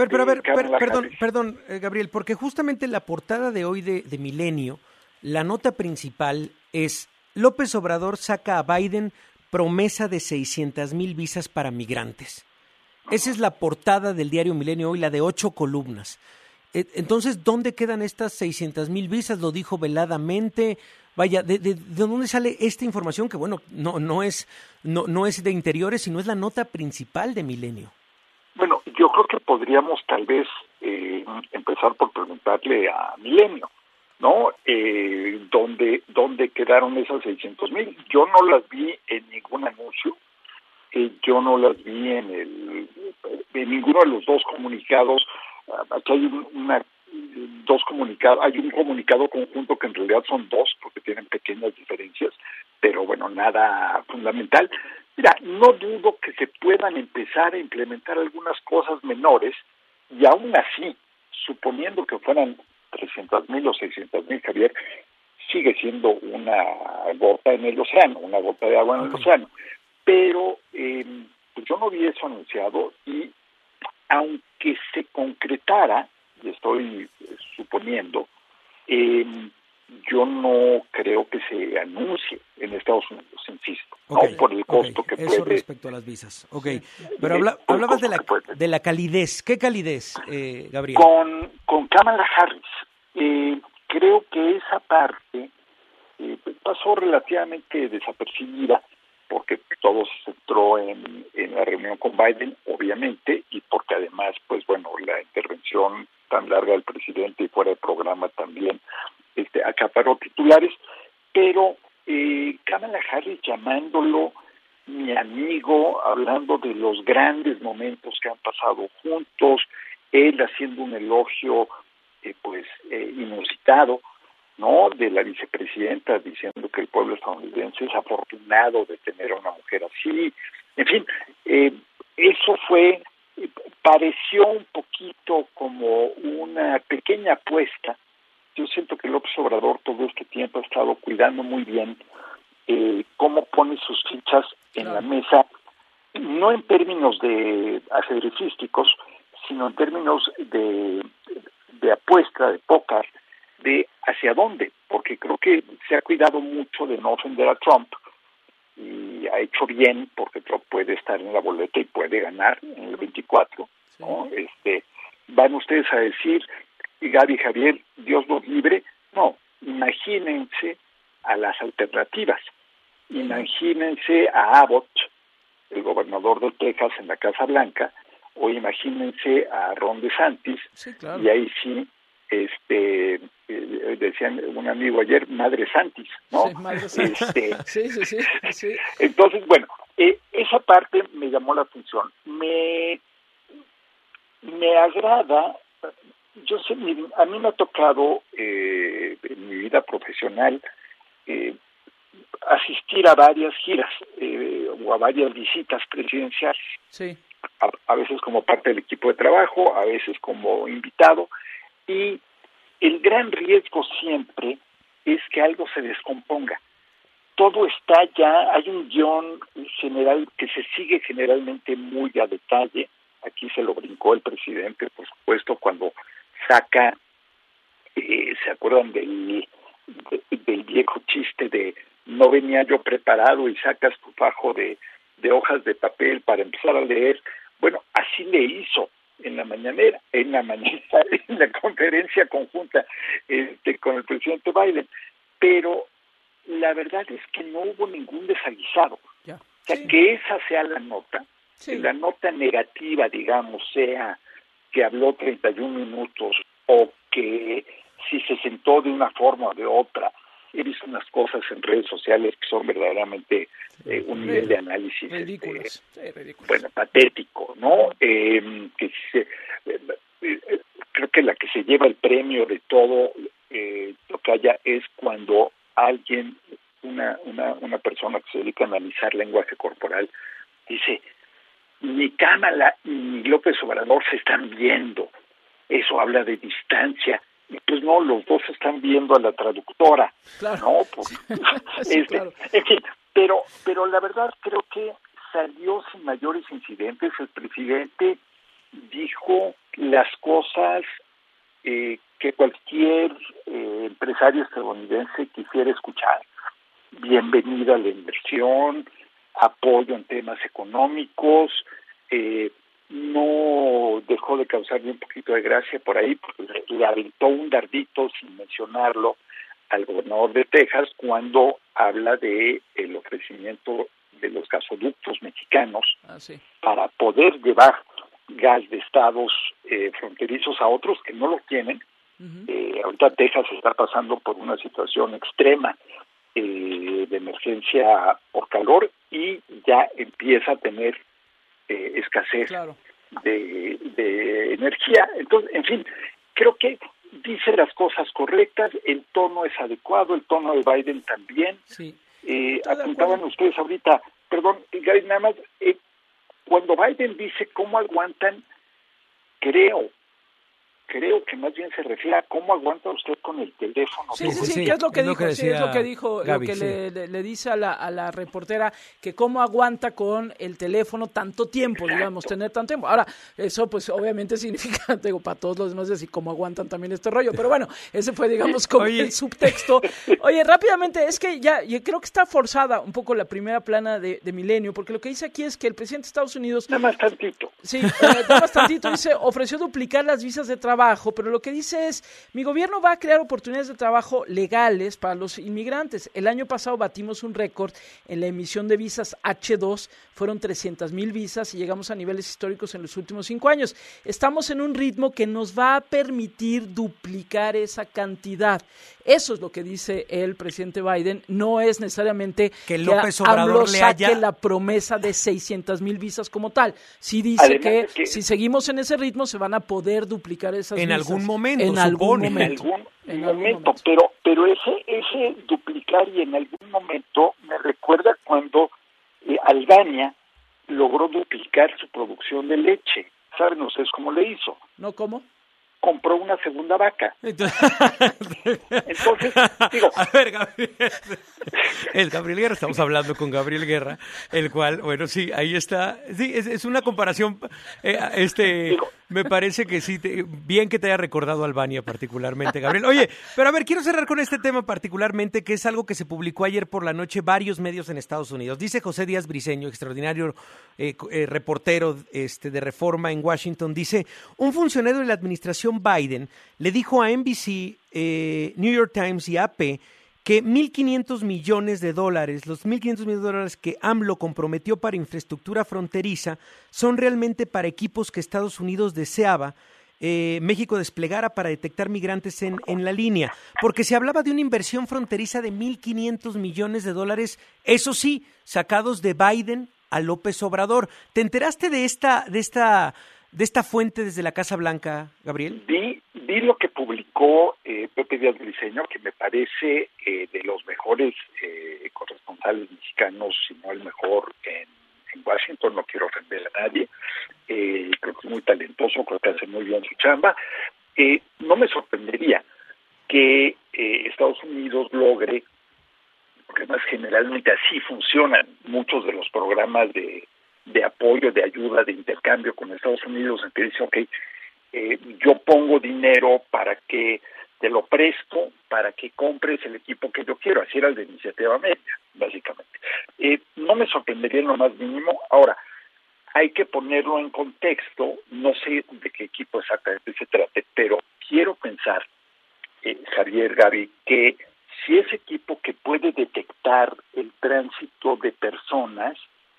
S19: Perdón, Gabriel, porque justamente la portada de hoy de Milenio, la nota principal es: López Obrador saca a Biden promesa de 600,000 visas para migrantes. Esa es la portada del diario Milenio hoy, la de 8 columnas. Entonces, ¿dónde quedan estas 600,000 visas? Lo dijo veladamente. Vaya, ¿de dónde sale esta información? Que bueno, no es de Interiores, sino es la nota principal de Milenio.
S3: Bueno, yo creo que podríamos tal vez empezar por preguntarle a Milenio, ¿no? ¿Dónde quedaron esas 600,000? Yo no las vi en ningún anuncio, yo no las vi en ninguno de los dos comunicados. Aquí hay hay un comunicado conjunto que en realidad son dos porque tienen pequeñas diferencias, pero bueno, nada fundamental. Mira, no dudo que se puedan empezar a implementar algunas cosas menores y aún así, suponiendo que fueran 300,000 o 600,000, Javier, sigue siendo una gota en el océano, una gota de agua en el océano. Pero pues yo no vi eso anunciado y aunque se concretara, y estoy suponiendo, yo no creo que se anuncie en Estados Unidos, insisto. ¿no? Por el costo que
S19: eso
S3: puede.
S19: Respecto a las visas. Pero hablabas de la calidez. ¿Qué calidez, Gabriel?
S3: Con Kamala Harris. Creo que esa parte pasó relativamente desapercibida porque todo se centró en la reunión con Biden, obviamente, y porque además, pues bueno, la intervención tan larga del presidente y fuera de programa también acaparó titulares, pero Kamala Harris llamándolo mi amigo, hablando de los grandes momentos que han pasado juntos, él haciendo un elogio inusitado, ¿no? De la vicepresidenta, diciendo que el pueblo estadounidense es afortunado de tener a una mujer así. En fin, eso pareció un poquito como una pequeña apuesta. Yo siento que López Obrador todo este tiempo ha estado cuidando muy bien cómo pone sus fichas en la mesa, no en términos de ajedrecísticos, sino en términos de apuesta, de póker, de hacia dónde, porque creo que se ha cuidado mucho de no ofender a Trump y ha hecho bien porque Trump puede estar en la boleta y puede ganar en el 24, ¿no? Van ustedes a decir, Gaby, Javier, Dios los libre. No, imagínense a las alternativas. Imagínense a Abbott, el gobernador de Texas en la Casa Blanca, o imagínense a Ron DeSantis, y ahí sí, decían un amigo ayer, Madre Santis, ¿no?
S18: Sí, Madre Santis. Sí.
S3: Entonces, bueno, esa parte me llamó la atención. Me agrada, yo sé, a mí me ha tocado en mi vida profesional asistir a varias giras o a varias visitas presidenciales.
S18: Sí.
S3: A veces como parte del equipo de trabajo, a veces como invitado, y el gran riesgo siempre es que algo se descomponga. Todo está ya, hay un guión general que se sigue generalmente muy a detalle. Aquí se lo brincó el presidente, por supuesto, cuando saca, ¿se acuerdan del viejo chiste de no venía yo preparado y sacas tu fajo de hojas de papel para empezar a leer? Bueno, así le hizo en la conferencia conjunta con el presidente Biden, pero la verdad es que no hubo ningún desaguisado. O sea, que esa sea la nota, que la nota negativa, digamos, sea que habló 31 minutos o que si se sentó de una forma o de otra. He visto unas cosas en redes sociales que son verdaderamente un nivel de análisis
S18: ridículas.
S3: Bueno, patético, ¿no? Creo que la que se lleva el premio de todo lo que haya es cuando alguien, una persona que se dedica a analizar lenguaje corporal, dice, ni Kamala ni López Obrador se están viendo. Eso habla de distancia. Y pues no, los dos están viendo a la traductora, ¿no?
S18: Claro.
S3: En fin, pero la verdad creo que salió sin mayores incidentes. El presidente dijo las cosas que cualquier empresario estadounidense quisiera escuchar. Bienvenida a la inversión, apoyo en temas económicos, no dejó de causarle un poquito de gracia por ahí, porque le aventó un dardito sin mencionarlo al gobernador de Texas cuando habla de el ofrecimiento de los gasoductos mexicanos para poder llevar gas de estados fronterizos a otros que no lo tienen. Ahorita Texas está pasando por una situación extrema de emergencia por calor y ya empieza a tener escasez de energía. Entonces, en fin, creo que dice las cosas correctas, el tono es adecuado, el tono de Biden también. Apuntaban ustedes ahorita, perdón, Gaby, nada más, cuando Biden dice cómo aguantan, creo creo que más bien se refiere a cómo aguanta usted con el teléfono.
S18: Sí, ¿qué es lo que dijo?
S19: Sí,
S18: es lo que dijo,
S19: Gaby,
S18: lo que le dice a la reportera, que cómo aguanta con el teléfono tanto tiempo, digamos, tener tanto tiempo. Ahora, eso pues obviamente significa, digo, para todos los demás, y cómo aguantan también este rollo, pero bueno, ese fue, digamos, como el subtexto. Oye, rápidamente, es que ya, yo creo que está forzada un poco la primera plana de Milenio, porque lo que dice aquí es que el presidente de Estados Unidos...
S3: Nada más tantito.
S18: Sí, nada más tantito, dice, ofreció duplicar las visas de trabajo, pero lo que dice es, mi gobierno va a crear oportunidades de trabajo legales para los inmigrantes. El año pasado batimos un récord en la emisión de visas H2, fueron 300,000 visas y llegamos a niveles históricos en los últimos 5 años. Estamos en un ritmo que nos va a permitir duplicar esa cantidad. Eso es lo que dice el presidente Biden, no es necesariamente
S19: que López Obrador
S18: le saque la promesa de 600,000 visas como tal. Sí dice que si seguimos en ese ritmo se van a poder duplicar esas visas.
S19: En algún momento,
S18: en algún momento.
S3: Pero ese duplicar y en algún momento me recuerda cuando Albania logró duplicar su producción de leche. ¿Saben ustedes cómo le hizo?
S18: ¿No cómo?
S3: Compró una segunda vaca. Entonces, digo...
S19: A ver, Gabriel Guerra, estamos hablando con Gabriel Guerra, el cual, bueno, sí, ahí está. Sí, es una comparación, me parece que sí, bien que te haya recordado Albania particularmente, Gabriel. Oye, pero a ver, quiero cerrar con este tema particularmente, que es algo que se publicó ayer por la noche, varios medios en Estados Unidos. Dice José Díaz Briceño, extraordinario reportero de Reforma en Washington, dice, un funcionario de la administración Biden le dijo a NBC, New York Times y AP que $1,500 millones, los $1,500 millones que AMLO comprometió para infraestructura fronteriza son realmente para equipos que Estados Unidos deseaba México desplegara para detectar migrantes en la línea, porque se hablaba de una inversión fronteriza de $1,500 millones, eso sí, sacados de Biden a López Obrador. ¿Te enteraste de esta fuente desde la Casa Blanca, Gabriel?
S3: Vi lo que publicó Pepe Díaz Briceño, que me parece de los mejores corresponsales mexicanos, si no el mejor en Washington. No quiero ofender a nadie, creo que es muy talentoso, creo que hace muy bien su chamba. No me sorprendería que Estados Unidos logre, porque además generalmente así funcionan muchos de los programas de apoyo, de ayuda, de intercambio con Estados Unidos, en que dice, ok, yo pongo dinero para que te lo presto, para que compres el equipo que yo quiero. Así era el de Iniciativa Media, básicamente. No me sorprendería en lo más mínimo. Ahora, hay que ponerlo en contexto, no sé de qué equipo exactamente se trate, pero quiero pensar, Javier, Gaby, que si ese equipo que puede detectar el tránsito de personas,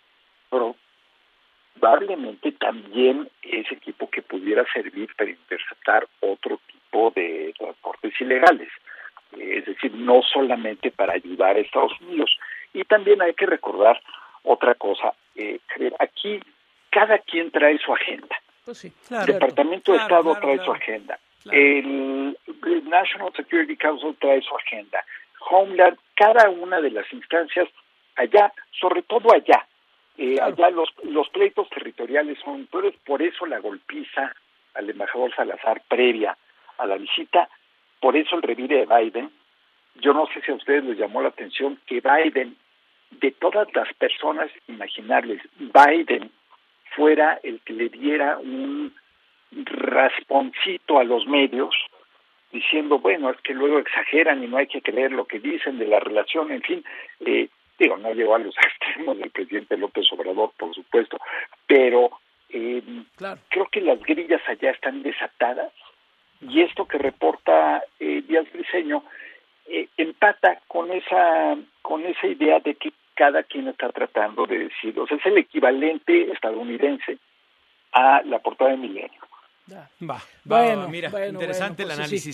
S3: probablemente también ese equipo que pudiera servir para interceptar otro tipo de transportes ilegales, es decir, no solamente para ayudar a Estados Unidos. Y también hay que recordar otra cosa, aquí cada quien trae su agenda.
S18: Pues sí,
S3: el Departamento de Estado trae su agenda, el National Security Council trae su agenda, Homeland, cada una de las instancias allá, sobre todo allá, allá los pleitos territoriales son, pero por eso la golpiza al embajador Salazar previa a la visita, por eso el revire de Biden. Yo no sé si a ustedes les llamó la atención que Biden, de todas las personas imaginables, Biden fuera el que le diera un rasponcito a los medios, diciendo, bueno, es que luego exageran y no hay que creer lo que dicen de la relación, en fin, no llegó a los extremos del presidente López Obrador, por supuesto, pero creo que las grillas allá están desatadas, y esto que reporta Díaz Briceño empata con esa idea de que cada quien está tratando de decir, o sea, es el equivalente estadounidense a la portada de Milenio.
S19: Bueno, mira, interesante el
S18: pues
S19: análisis.
S18: Sí.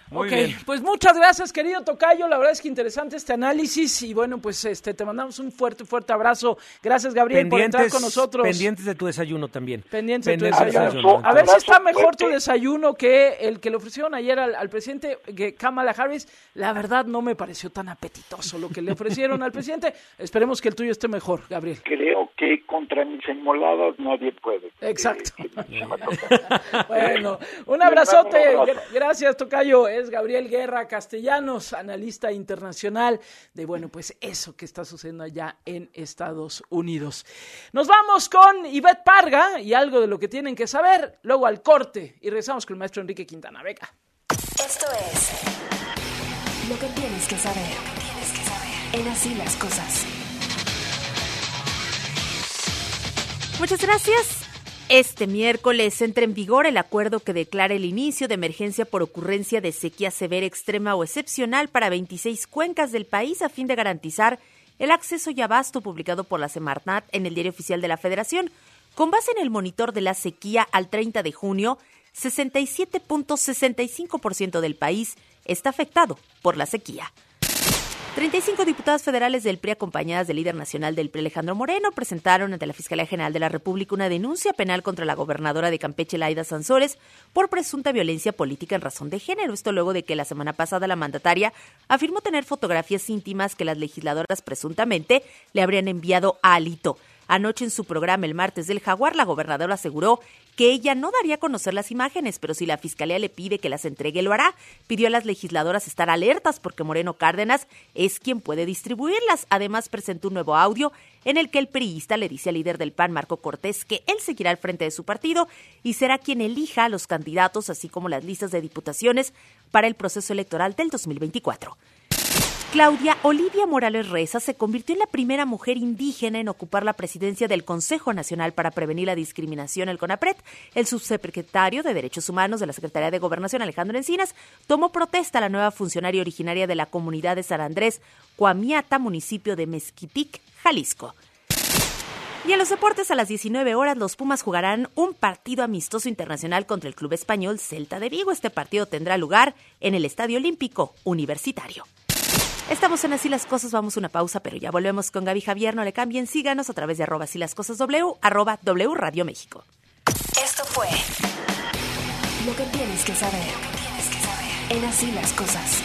S19: Muy
S18: ok,
S19: bien.
S18: Pues muchas gracias, querido tocayo. La verdad es que interesante este análisis. Y bueno, pues te mandamos un fuerte abrazo. Gracias, Gabriel, por entrar con nosotros.
S19: Pendientes de tu desayuno también.
S18: Pendientes de tu desayuno. A ver si está mejor tu desayuno que el que le ofrecieron ayer al presidente Kamala Harris. La verdad no me pareció tan apetitoso lo que le ofrecieron al presidente. Esperemos que el tuyo esté mejor, Gabriel.
S3: Creo que contra mis enmoladas nadie puede.
S18: Exacto. Bueno, un abrazote. Gracias, tocayo. Es Gabriel Guerra Castellanos, analista internacional de, bueno, pues eso que está sucediendo allá en Estados Unidos. Nos vamos con Ivette Parga y algo de lo que tienen que saber, luego al corte y regresamos con el maestro Enrique Quintana. Venga.
S2: Esto es lo que tienes que saber. En Así las Cosas.
S5: Muchas gracias. Este miércoles entra en vigor el acuerdo que declara el inicio de emergencia por ocurrencia de sequía severa, extrema o excepcional para 26 cuencas del país a fin de garantizar el acceso y abasto publicado por la Semarnat en el Diario Oficial de la Federación. Con base en el monitor de la sequía al 30 de junio, 67.65% del país está afectado por la sequía. 35 diputadas federales del PRI, acompañadas del líder nacional del PRI, Alejandro Moreno, presentaron ante la Fiscalía General de la República una denuncia penal contra la gobernadora de Campeche, Laida Sansores, por presunta violencia política en razón de género. Esto luego de que la semana pasada la mandataria afirmó tener fotografías íntimas que las legisladoras presuntamente le habrían enviado a Alito. Anoche en su programa El Martes del Jaguar, la gobernadora aseguró que ella no daría a conocer las imágenes, pero si la Fiscalía le pide que las entregue, lo hará. Pidió a las legisladoras estar alertas porque Moreno Cárdenas es quien puede distribuirlas. Además, presentó un nuevo audio en el que el priista le dice al líder del PAN, Marco Cortés, que él seguirá al frente de su partido y será quien elija a los candidatos, así como las listas de diputaciones para el proceso electoral del 2024. Claudia Olivia Morales Reza se convirtió en la primera mujer indígena en ocupar la presidencia del Consejo Nacional para Prevenir la Discriminación, el CONAPRED. El subsecretario de Derechos Humanos de la Secretaría de Gobernación, Alejandro Encinas, tomó protesta a la nueva funcionaria originaria de la comunidad de San Andrés, Coamiata, municipio de Mezquitic, Jalisco. Y en los deportes, a las 19 horas, los Pumas jugarán un partido amistoso internacional contra el club español Celta de Vigo. Este partido tendrá lugar en el Estadio Olímpico Universitario. Estamos en Así las Cosas, vamos a una pausa, pero ya volvemos con Gaby Javier. No le cambien, síganos a través de @asílascosasw, @W Radio México.
S2: Esto fue lo que tienes que saber. En Así las Cosas.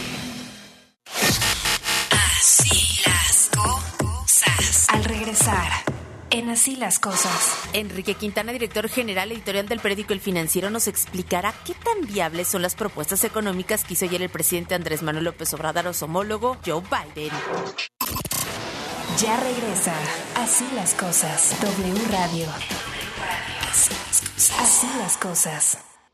S2: Así las cosas. Al regresar, en Así las Cosas.
S5: Enrique Quintana, director general editorial del periódico El Financiero, nos explicará qué tan viables son las propuestas económicas que hizo ayer el presidente Andrés Manuel López Obrador a su homólogo Joe Biden.
S2: Ya regresa Así las Cosas. W Radio. Así las Cosas.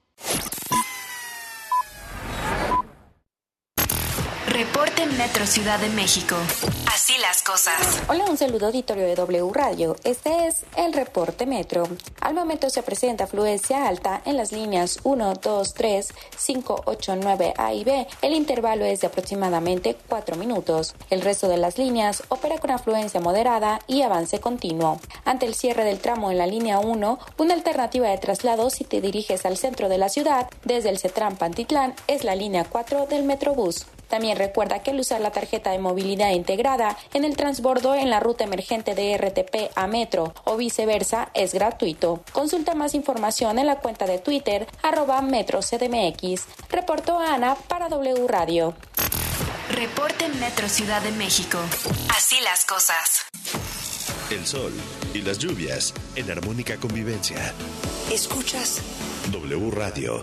S2: Reporte Metro Ciudad de México. Así las cosas.
S22: Hola, un saludo auditorio de W Radio. Este es el Reporte Metro. Al momento se presenta afluencia alta en las líneas 1, 2, 3, 5, 8, 9, A y B. El intervalo es de aproximadamente 4 minutos. El resto de las líneas opera con afluencia moderada y avance continuo. Ante el cierre del tramo en la línea 1, una alternativa de traslado si te diriges al centro de la ciudad, desde el Cetrán Pantitlán, es la línea 4 del Metrobús. También recuerda que el usar la tarjeta de movilidad integrada en el transbordo en la ruta emergente de RTP a Metro o viceversa es gratuito. Consulta más información en la cuenta de Twitter @MetroCDMX. Reportó Ana para W Radio.
S2: Reporte Metro Ciudad de México. Así las cosas.
S4: El sol y las lluvias en armónica convivencia.
S2: Escuchas
S4: W Radio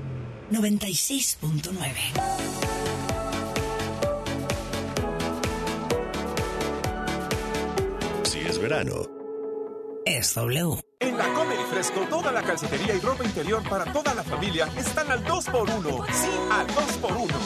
S2: 96.9.
S4: Si es verano,
S2: es W.
S9: En la Comer y Fresco, toda la calcetería y ropa interior para toda la familia están al 2x1. Sí, al 2x1.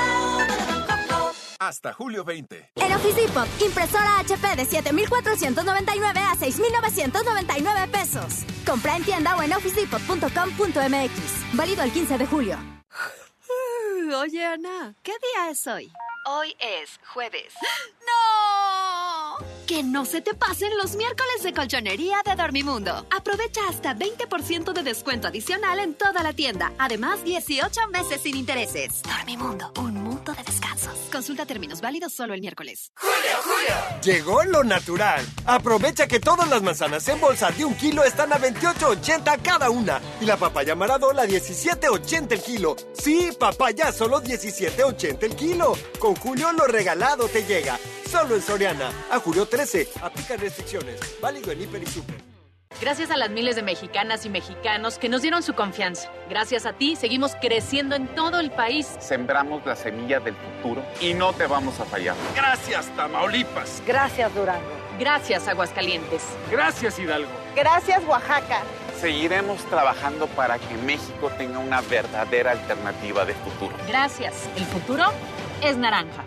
S9: Hasta julio 20.
S23: En Office Depot, impresora HP de 7,499 a 6,999 pesos. Compra en tienda o en officedepot.com.mx. Válido el 15 de julio.
S6: Oye, Ana, ¿qué día es hoy?
S2: Hoy es jueves.
S23: ¡No!
S6: Que no se te pasen los miércoles de colchonería de Dormimundo. Aprovecha hasta 20% de descuento adicional en toda la tienda. Además, 18 meses sin intereses. Dormimundo, un mundo de descansos. Consulta términos válidos solo el miércoles.
S1: Llegó lo natural. Aprovecha que todas las manzanas en bolsa de 1 kilo están a 28.80 cada una. Y la papaya Maradona a 17.80 el kilo. Sí, papaya solo 17.80 el kilo. Con Julio lo regalado te llega. Solo en Soriana. A julio 13. Aplican restricciones. Válido en Hiper y Super.
S8: Gracias a las miles de mexicanas y mexicanos que nos dieron su confianza. Gracias a ti, seguimos creciendo en todo el país.
S10: Sembramos la semilla del futuro y no te vamos a fallar.
S11: Gracias, Tamaulipas.
S8: Gracias, Durango. Gracias, Aguascalientes.
S11: Gracias, Hidalgo.
S8: Gracias, Oaxaca.
S10: Seguiremos trabajando para que México tenga una verdadera alternativa de futuro.
S8: Gracias. El futuro es naranja.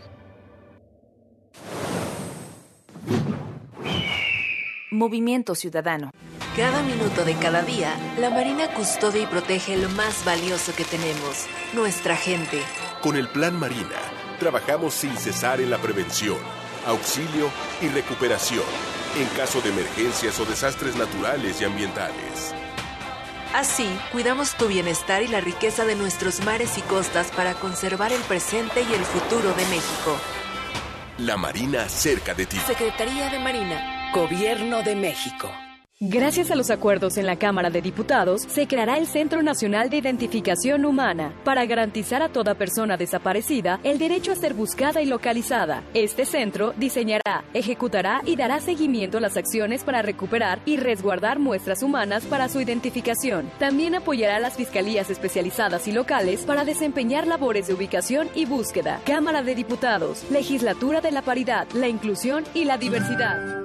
S2: Movimiento Ciudadano. Cada minuto de cada día, la Marina custodia y protege lo más valioso que tenemos, nuestra gente.
S24: Con el Plan Marina, trabajamos sin cesar en la prevención, auxilio y recuperación, en caso de emergencias o desastres naturales y ambientales.
S2: Así, cuidamos tu bienestar y la riqueza de nuestros mares y costas para conservar el presente y el futuro de México.
S24: La Marina cerca de ti.
S2: Secretaría de Marina. Gobierno de México.
S25: Gracias a los acuerdos en la Cámara de Diputados, se creará el Centro Nacional de Identificación Humana para garantizar a toda persona desaparecida el derecho a ser buscada y localizada. Este centro diseñará, ejecutará y dará seguimiento a las acciones para recuperar y resguardar muestras humanas para su identificación. También apoyará a las fiscalías especializadas y locales para desempeñar labores de ubicación y búsqueda. Cámara de Diputados, Legislatura de la Paridad, la Inclusión y la Diversidad.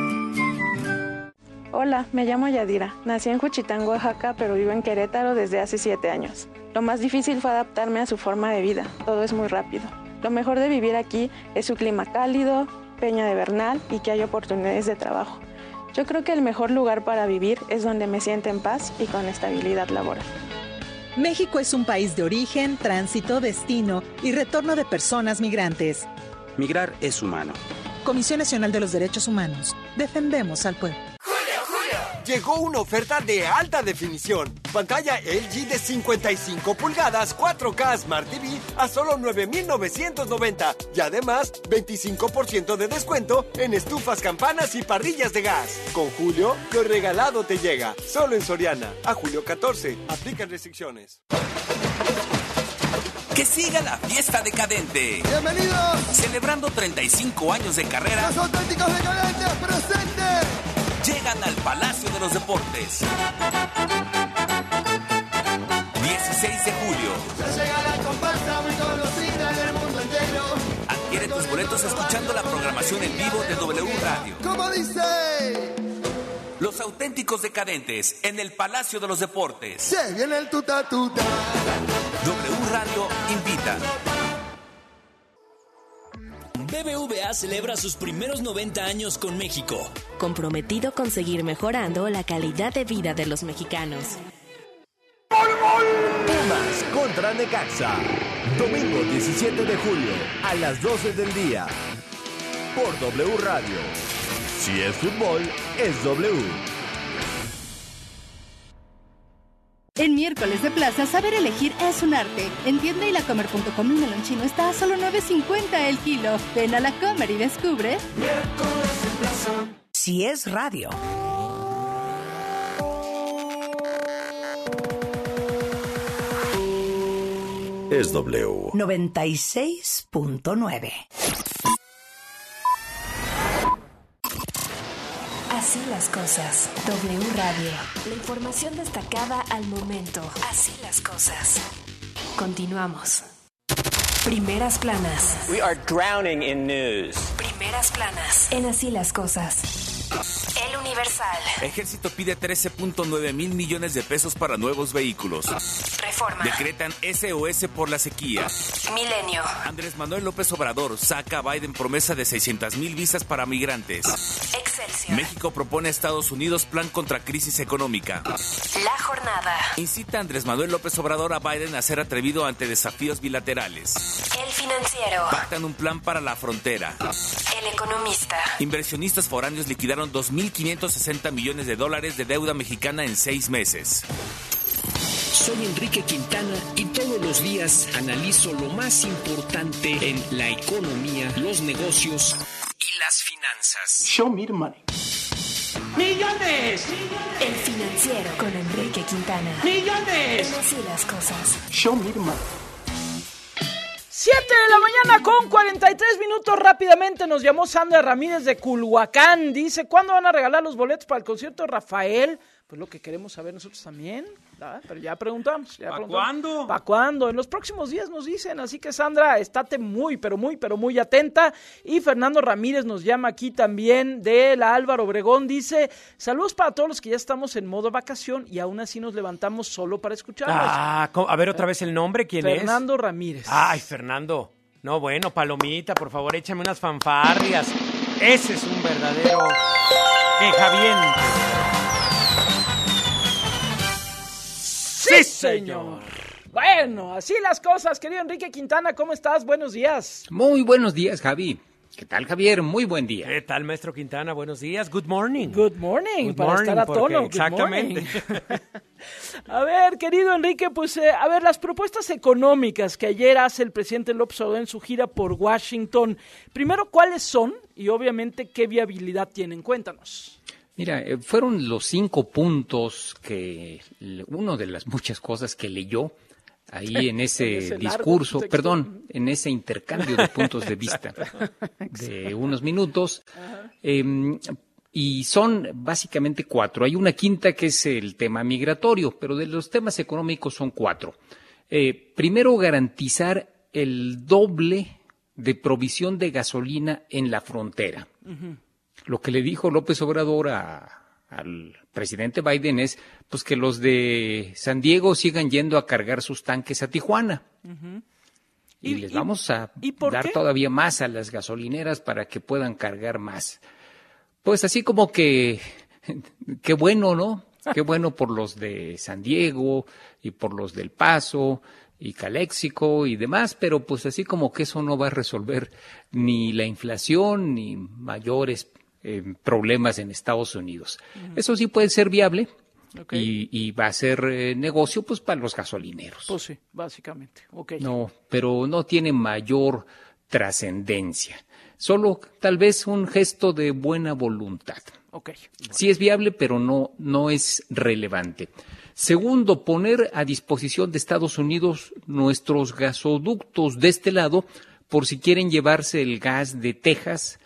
S26: Hola, me llamo Yadira. Nací en Juchitán, Oaxaca, pero vivo en Querétaro desde hace 7 años. Lo más difícil fue adaptarme a su forma de vida. Todo es muy rápido. Lo mejor de vivir aquí es su clima cálido, Peña de Bernal y que hay oportunidades de trabajo. Yo creo que el mejor lugar para vivir es donde me siento en paz y con estabilidad laboral.
S27: México es un país de origen, tránsito, destino y retorno de personas migrantes.
S28: Migrar es humano.
S27: Comisión Nacional de los Derechos Humanos. Defendemos al pueblo.
S1: Llegó una oferta de alta definición. Pantalla LG de 55 pulgadas 4K Smart TV a solo 9,990. Y además, 25% de descuento en estufas, campanas y parrillas de gas. Con Julio, lo regalado te llega. Solo en Soriana. A julio 14. Aplican restricciones.
S13: Que siga la fiesta decadente.
S29: ¡Bienvenidos!
S13: Celebrando 35 años de carrera.
S29: ¡Los auténticos decadentes presentes!
S13: Llegan al Palacio de los Deportes. 16 de julio.
S29: Ya llega la comparsa muy conocida en el mundo entero.
S13: Adquiere tus boletos escuchando la programación en vivo de W Radio.
S29: ¿Cómo dice?
S13: Los auténticos decadentes en el Palacio de los Deportes.
S29: Se viene el tuta tuta.
S13: W Radio invita.
S30: BBVA celebra sus primeros 90 años con México.
S7: Comprometido con seguir mejorando la calidad de vida de los mexicanos.
S31: Pumas contra Necaxa. Domingo 17 de julio a las 12 del día. Por W Radio. Si es fútbol, es W.
S32: En miércoles de plaza, saber elegir es un arte. En tienda y lacomer.com el melón chino está a solo $9.50 el kilo. Ven a La Comer y descubre.
S33: Miércoles de plaza.
S2: Si es radio.
S31: Es W.
S2: 96.9. Así las cosas. W Radio. La información destacada al momento. Así las cosas. Continuamos. Primeras planas.
S34: We are drowning in news.
S2: Primeras planas. En Así las cosas. El Universal.
S13: Ejército pide 13.9 mil millones de pesos para nuevos vehículos.
S2: Reforma.
S13: Decretan SOS por la sequía.
S2: Milenio.
S13: Andrés Manuel López Obrador saca a Biden promesa de 600,000 visas para migrantes.
S2: Excelsior.
S13: México propone a Estados Unidos plan contra crisis económica.
S2: La Jornada.
S13: Incita a Andrés Manuel López Obrador a Biden a ser atrevido ante desafíos bilaterales.
S2: El Financiero.
S13: Pactan un plan para la frontera.
S2: El Economista.
S13: Inversionistas foráneos liquidaron $2.560 millones de deuda mexicana en 6 meses.
S3: Soy Enrique Quintana y todos los días analizo lo más importante en la economía, los negocios y las finanzas.
S4: Show me the money.
S3: ¡Millones!
S2: El Financiero con Enrique Quintana.
S3: ¡Millones!
S2: Así las cosas.
S4: Show me the money.
S5: 7 de la mañana con 43 minutos. Rápidamente nos llamó Sandra Ramírez de Culhuacán. Dice, ¿cuándo van a regalar los boletos para el concierto de Rafael? Pues lo que queremos saber nosotros también, ¿verdad? Pero ya preguntamos.
S9: ¿Para cuándo?
S5: ¿Para cuándo? En los próximos días nos dicen. Así que, Sandra, estate muy atenta. Y Fernando Ramírez nos llama aquí también de la Álvaro Obregón. Dice, saludos para todos los que ya estamos en modo vacación y aún así nos levantamos solo para escucharlos.
S9: A ver otra vez el nombre, ¿quién es?
S5: Fernando Ramírez.
S9: Ay, Fernando. No, bueno, palomita, por favor, échame unas fanfarrias. Ese es un verdadero quejaviente.
S5: ¡Sí, señor! Bueno, así las cosas, querido Enrique Quintana, ¿cómo estás? Buenos días.
S12: Muy buenos días, Javi. ¿Qué tal, Javier? Muy buen día.
S9: ¿Qué tal, maestro Quintana? Buenos días. Good morning.
S5: Good morning, para estar a tono.
S9: Exactamente.
S5: A ver, querido Enrique, pues, las propuestas económicas que ayer hace el presidente López Obrador en su gira por Washington, primero, ¿cuáles son? Y obviamente, ¿qué viabilidad tienen? Cuéntanos.
S12: Mira, fueron los 5 puntos que uno de las muchas cosas que leyó ahí en ese discurso, en ese intercambio de puntos de vista de unos minutos, y son básicamente 4. Hay una quinta que es el tema migratorio, pero de los temas económicos son 4. Primero, garantizar el doble de provisión de gasolina en la frontera. Uh-huh. Lo que le dijo López Obrador al presidente Biden es pues que los de San Diego sigan yendo a cargar sus tanques a Tijuana. Uh-huh. Y les vamos a dar todavía más a las gasolineras para que puedan cargar más. Pues así como que, qué bueno, ¿no? Qué bueno por los de San Diego y por los del Paso y Caléxico y demás, pero pues así como que eso no va a resolver ni la inflación ni mayores problemas en Estados Unidos. Uh-huh. Eso sí puede ser viable. Okay. Y va a ser negocio pues para los gasolineros.
S5: Pues sí, básicamente. Okay.
S12: No, pero no tiene mayor trascendencia. Solo tal vez un gesto de buena voluntad.
S5: Okay.
S12: Sí es viable, pero no es relevante. Segundo, poner a disposición de Estados Unidos nuestros gasoductos de este lado por si quieren llevarse el gas de Texas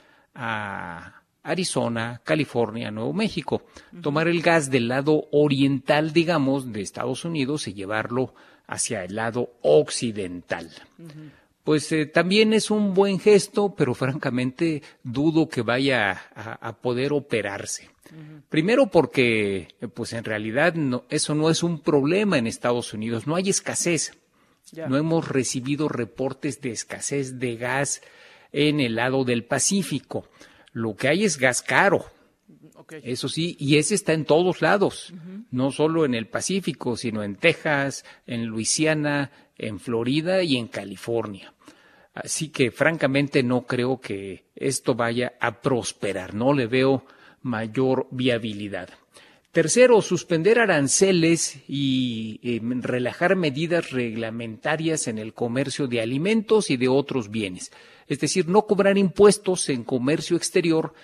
S12: a Arizona, California, Nuevo México. Uh-huh. Tomar el gas del lado oriental, digamos, de Estados Unidos y llevarlo hacia el lado occidental. Uh-huh. Pues también es un buen gesto, pero francamente dudo que vaya a poder operarse. Uh-huh. Primero porque, pues en realidad eso no es un problema en Estados Unidos, no hay escasez. Yeah. No hemos recibido reportes de escasez de gas en el lado del Pacífico. Lo que hay es gas caro, okay. Eso sí, y ese está en todos lados, uh-huh. No solo en el Pacífico, sino en Texas, en Luisiana, en Florida y en California. Así que francamente no creo que esto vaya a prosperar, no le veo mayor viabilidad. Tercero, suspender aranceles y relajar medidas reglamentarias en el comercio de alimentos y de otros bienes. Es decir, no cobrar impuestos en comercio exterior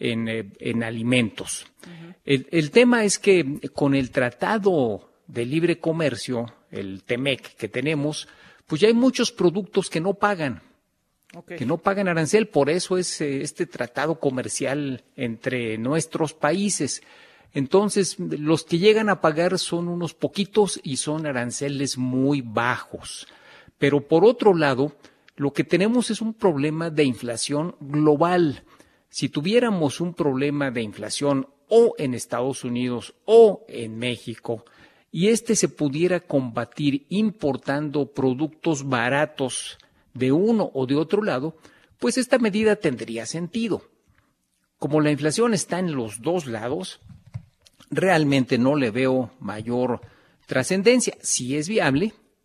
S12: en alimentos. Uh-huh. El tema es que con el Tratado de Libre Comercio, el TEMEC que tenemos, pues ya hay muchos productos que no pagan. Okay. Que no pagan arancel, por eso es este tratado comercial entre nuestros países. Entonces, los que llegan a pagar son unos poquitos y son aranceles muy bajos. Pero por otro lado, lo que tenemos es un problema de inflación global. Si tuviéramos un problema de inflación o en Estados Unidos o en México, y se pudiera combatir importando productos baratos de uno o de otro lado, pues esta medida tendría sentido. Como la inflación está en los dos lados, realmente no le veo mayor trascendencia. Sí es viable,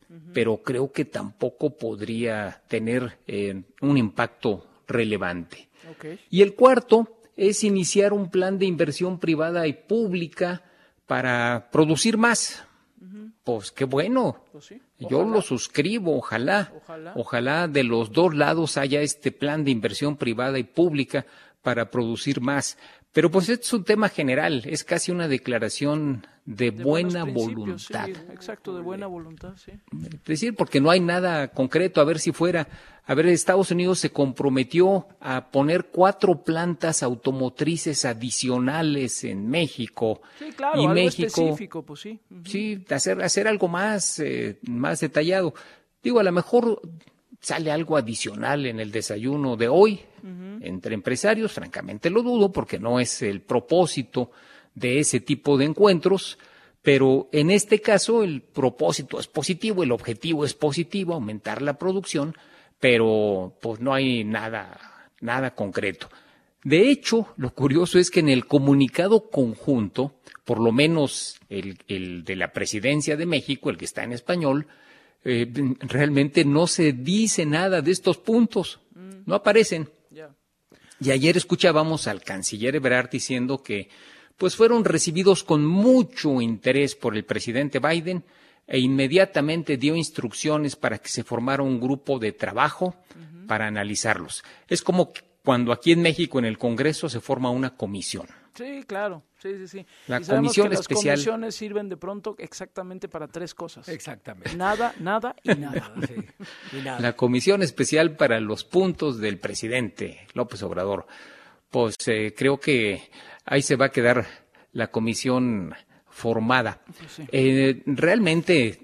S12: pero creo que tampoco podría tener un impacto relevante.
S5: Okay.
S12: Y el cuarto es iniciar un plan de inversión privada y pública para producir más. Pues qué bueno.
S5: Pues sí.
S12: Yo lo suscribo, ojalá de los dos lados haya este plan de inversión privada y pública para producir más. Pero pues es un tema general, es casi una declaración de buena voluntad.
S5: Sí, exacto, de buena voluntad, sí.
S12: Es decir, porque no hay nada concreto. Estados Unidos se comprometió a poner 4 plantas automotrices adicionales en México.
S5: Sí, claro,
S12: y
S5: algo
S12: México,
S5: específico, pues sí.
S12: Sí, hacer algo más detallado. Digo, a lo mejor sale algo adicional en el desayuno de hoy entre empresarios, francamente lo dudo porque no es el propósito de ese tipo de encuentros, pero en este caso el propósito es positivo, el objetivo es positivo, aumentar la producción, pero pues no hay nada concreto. De hecho, lo curioso es que en el comunicado conjunto, por lo menos el de la Presidencia de México, el que está en español, realmente no se dice nada de estos puntos, no aparecen.
S5: Yeah.
S12: Y ayer escuchábamos al canciller Ebrard diciendo que pues fueron recibidos con mucho interés por el presidente Biden e inmediatamente dio instrucciones para que se formara un grupo de trabajo para analizarlos. Es como cuando aquí en México en el Congreso se forma una comisión.
S5: Sí, claro, sí.
S12: La
S5: y sabemos
S12: comisión
S5: que
S12: especial.
S5: Las comisiones sirven de pronto exactamente para 3 cosas.
S9: Exactamente.
S5: Nada y nada.
S9: Sí, y nada.
S12: La comisión especial para los puntos del presidente López Obrador. Pues creo que ahí se va a quedar la comisión formada.
S5: Pues sí.
S12: Realmente,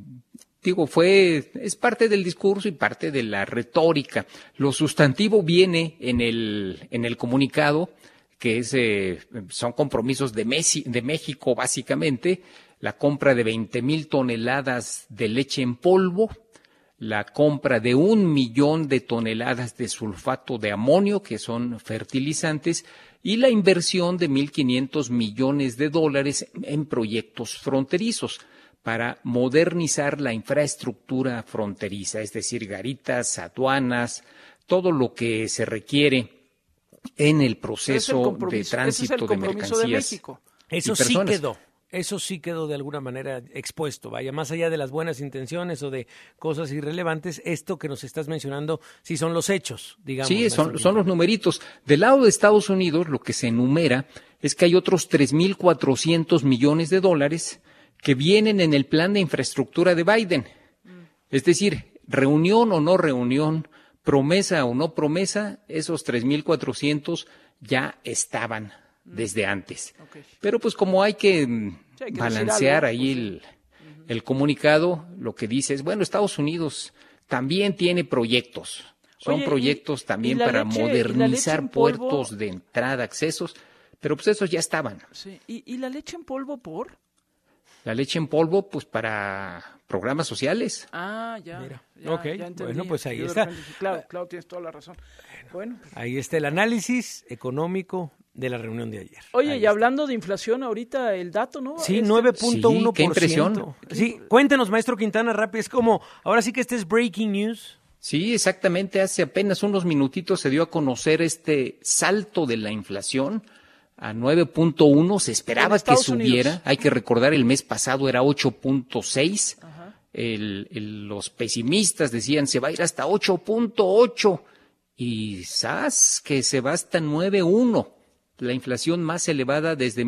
S12: es parte del discurso y parte de la retórica. Lo sustantivo viene en el comunicado, que son compromisos de México, básicamente, la compra de 20,000 toneladas de leche en polvo, la compra de 1 millón de toneladas de sulfato de amonio, que son fertilizantes, y la inversión de $1,500 millones en proyectos fronterizos para modernizar la infraestructura fronteriza, es decir, garitas, aduanas, todo lo que se requiere en el proceso de tránsito de mercancías.
S9: Eso sí quedó de alguna manera expuesto, vaya, más allá de las buenas intenciones o de cosas irrelevantes, esto que nos estás mencionando sí son los hechos, digamos.
S12: Sí, son los numeritos. Del lado de Estados Unidos, lo que se enumera es que hay otros $3,400 millones que vienen en el plan de infraestructura de Biden. Es decir, reunión o no reunión, promesa o no promesa, esos 3,400 ya estaban desde antes. Okay. Pero pues como hay que balancear ahí el comunicado, lo que dice es, bueno, Estados Unidos también tiene proyectos. Son proyectos también para modernizar puertos de entrada, accesos, pero pues esos ya estaban.
S5: Sí. ¿Y la leche en polvo por?
S12: La leche en polvo, pues para programas sociales.
S5: Ah, ya.
S9: Mira.
S5: Ya entendí.
S9: Bueno, pues ahí está.
S5: Claro, tienes toda la razón. Bueno.
S9: Ahí está el análisis económico de la reunión de ayer.
S5: Oye, y hablando de inflación, ahorita el dato, ¿no?
S9: Sí, 9.1%.
S12: Sí, qué impresión.
S9: Sí, cuéntenos, maestro Quintana, rápido. Es como, ahora sí que este es breaking news.
S12: Sí, exactamente. Hace apenas unos minutitos se dio a conocer este salto de la inflación a 9.1, se esperaba que subiera. Unidos. Hay que recordar, el mes pasado era 8.6. Los pesimistas decían se va a ir hasta 8.8 y ¡zas! Que se va hasta 9.1, la inflación más elevada desde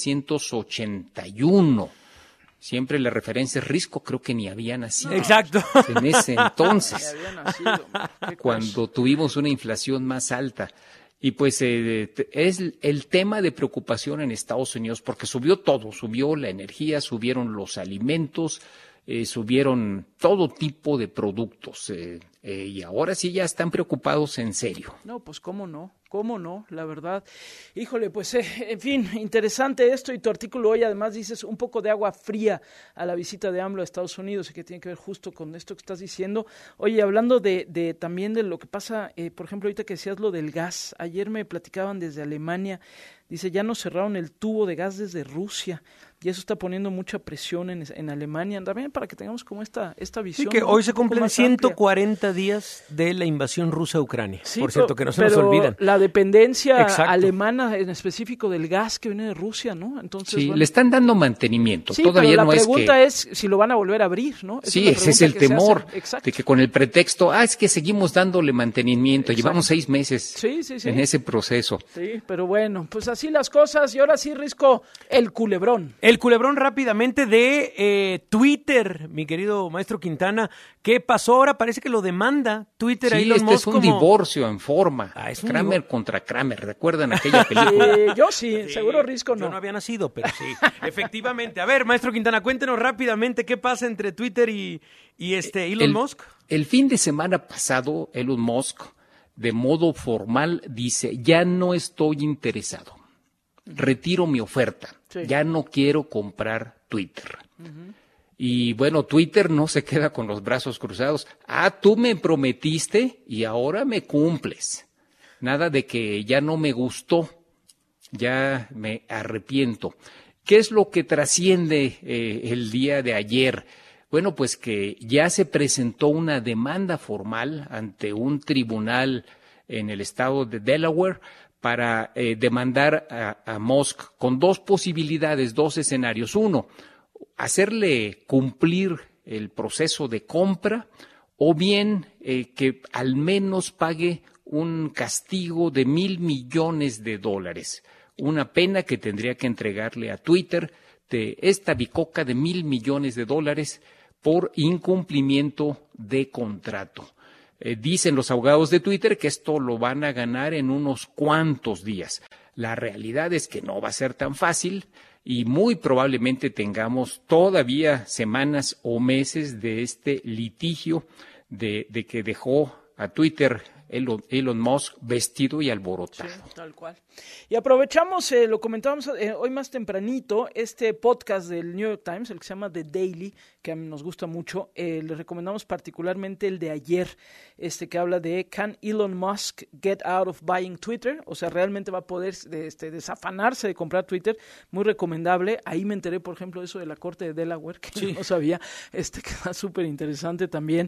S12: 1981. Siempre la referencia es Risco, creo que ni había nacido.
S9: Exacto.
S12: En ese entonces, cuando tuvimos una inflación más alta. Y pues es el tema de preocupación en Estados Unidos, porque subió todo, subió la energía, subieron los alimentos, subieron todo tipo de productos. Y ahora sí ya están preocupados en serio.
S5: No, pues cómo no, la verdad. Híjole, pues en fin, interesante esto, y tu artículo hoy además dices un poco de agua fría a la visita de AMLO a Estados Unidos, y que tiene que ver justo con esto que estás diciendo. Oye, hablando de también de lo que pasa, por ejemplo, ahorita que decías lo del gas, ayer me platicaban desde Alemania, dice, ya nos cerraron el tubo de gas desde Rusia. y eso está poniendo mucha presión en Alemania, también para que tengamos como esta visión.
S9: Sí, que hoy se cumplen 140
S5: amplia.
S9: días de la invasión rusa a Ucrania,
S5: sí,
S9: por cierto, que no se nos olviden.
S5: La dependencia alemana, en específico del gas que viene de Rusia, ¿no? Entonces,
S12: sí, le están dando mantenimiento.
S5: Sí,
S12: todavía
S5: pero
S12: no
S5: la pregunta es si lo van a volver a abrir, ¿no?
S12: Sí, ese es el temor, de que con el pretexto, es que seguimos dándole mantenimiento, llevamos 6 meses en ese proceso.
S5: Sí, pero bueno, pues así las cosas, y ahora sí, Risco, el culebrón.
S9: El culebrón rápidamente de Twitter, mi querido maestro Quintana. ¿Qué pasó ahora? Parece que lo demanda Twitter a Elon Musk.
S12: Es un divorcio en forma. Kramer contra Kramer, ¿recuerdan aquella película?
S5: Yo sí, seguro Risco no.
S9: Yo no había nacido, pero sí, efectivamente. A ver, maestro Quintana, cuéntenos rápidamente qué pasa entre Twitter y Elon Musk.
S12: El fin de semana pasado, Elon Musk, de modo formal, dice, ya no estoy interesado. Retiro mi oferta. Ya no quiero comprar Twitter. Y bueno, Twitter no se queda con los brazos cruzados. Tú me prometiste y ahora me cumples. Nada de que ya no me gustó, ya me arrepiento. ¿Qué es lo que trasciende el día de ayer? Bueno, pues que ya se presentó una demanda formal ante un tribunal en el estado de Delaware para demandar a Musk con 2 posibilidades, 2 escenarios. Uno, hacerle cumplir el proceso de compra, o bien que al menos pague un castigo de $1,000 millones, una pena que tendría que entregarle a Twitter de esta bicoca de $1,000 millones por incumplimiento de contrato. Dicen los abogados de Twitter que esto lo van a ganar en unos cuantos días. La realidad es que no va a ser tan fácil y muy probablemente tengamos todavía semanas o meses de este litigio de que dejó a Twitter Elon Musk vestido y alborotado.
S5: Sí, tal cual. Y aprovechamos, lo comentábamos hoy más tempranito, este podcast del New York Times, el que se llama The Daily, que a mí nos gusta mucho. Les recomendamos particularmente el de ayer, que habla de ¿Can Elon Musk get out of buying Twitter? O sea, ¿realmente va a poder desafanarse de comprar Twitter? Muy recomendable. Ahí me enteré, por ejemplo, de eso de la Corte de Delaware, que yo no sabía, que está súper interesante también.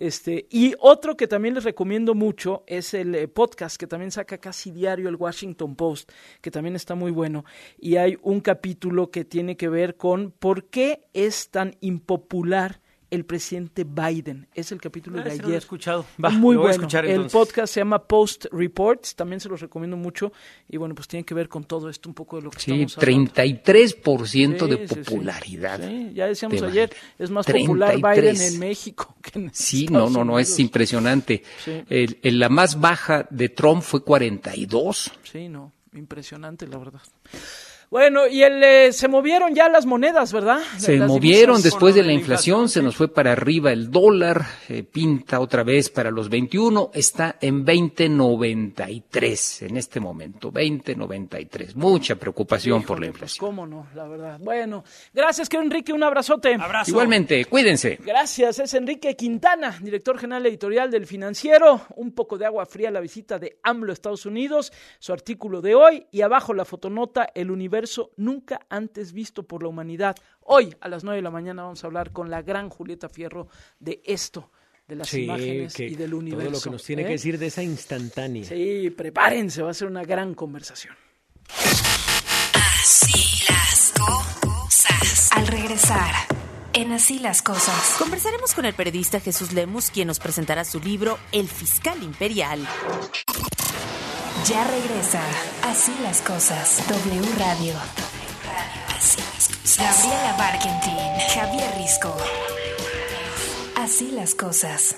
S5: Y otro que también les recomiendo mucho es el podcast que también saca casi diario el Washington Post, que también está muy bueno, y hay un capítulo que tiene que ver con por qué es tan impopular el presidente Biden. Es el capítulo de ayer.
S9: No lo he escuchado.
S5: Muy bueno. El podcast se llama Post Reports, también se los recomiendo mucho, y bueno, pues tiene que ver con todo esto, un poco de lo que estamos hablando.
S12: 33% de popularidad.
S5: Sí, ya decíamos ayer, es más popular Biden en México que en Estados Unidos.
S12: Es impresionante. Sí. La más baja de Trump fue 42.
S5: Sí, impresionante, la verdad. Bueno, y se movieron ya las monedas, ¿verdad?
S12: Se movieron después de la inflación, se nos fue para arriba el dólar, pinta otra vez para los 21, está en 20.93 en este momento, 20.93. Mucha preocupación por la inflación.
S5: Pues, ¿cómo no? La verdad. Bueno, gracias, querido Enrique, un abrazote.
S9: Abrazo.
S12: Igualmente, cuídense.
S5: Gracias, es Enrique Quintana, director general editorial del Financiero. Un poco de agua fría a la visita de AMLO a Estados Unidos, su artículo de hoy, y abajo la fotonota, el universo nunca antes visto por la humanidad. Hoy a las 9 de la mañana vamos a hablar con la gran Julieta Fierro de esto, de las imágenes y del universo.
S9: Todo lo que nos tiene que decir de esa instantánea.
S5: Sí, prepárense, va a ser una gran conversación.
S2: Así las cosas. Al regresar, en Así las cosas,
S7: Conversaremos con el periodista Jesús Lemus, quien nos presentará su libro El Fiscal Imperial.
S2: Ya regresa Así las cosas, W Radio. Así las cosas. Gabriela Barkentin, Javier Risco. Así las cosas.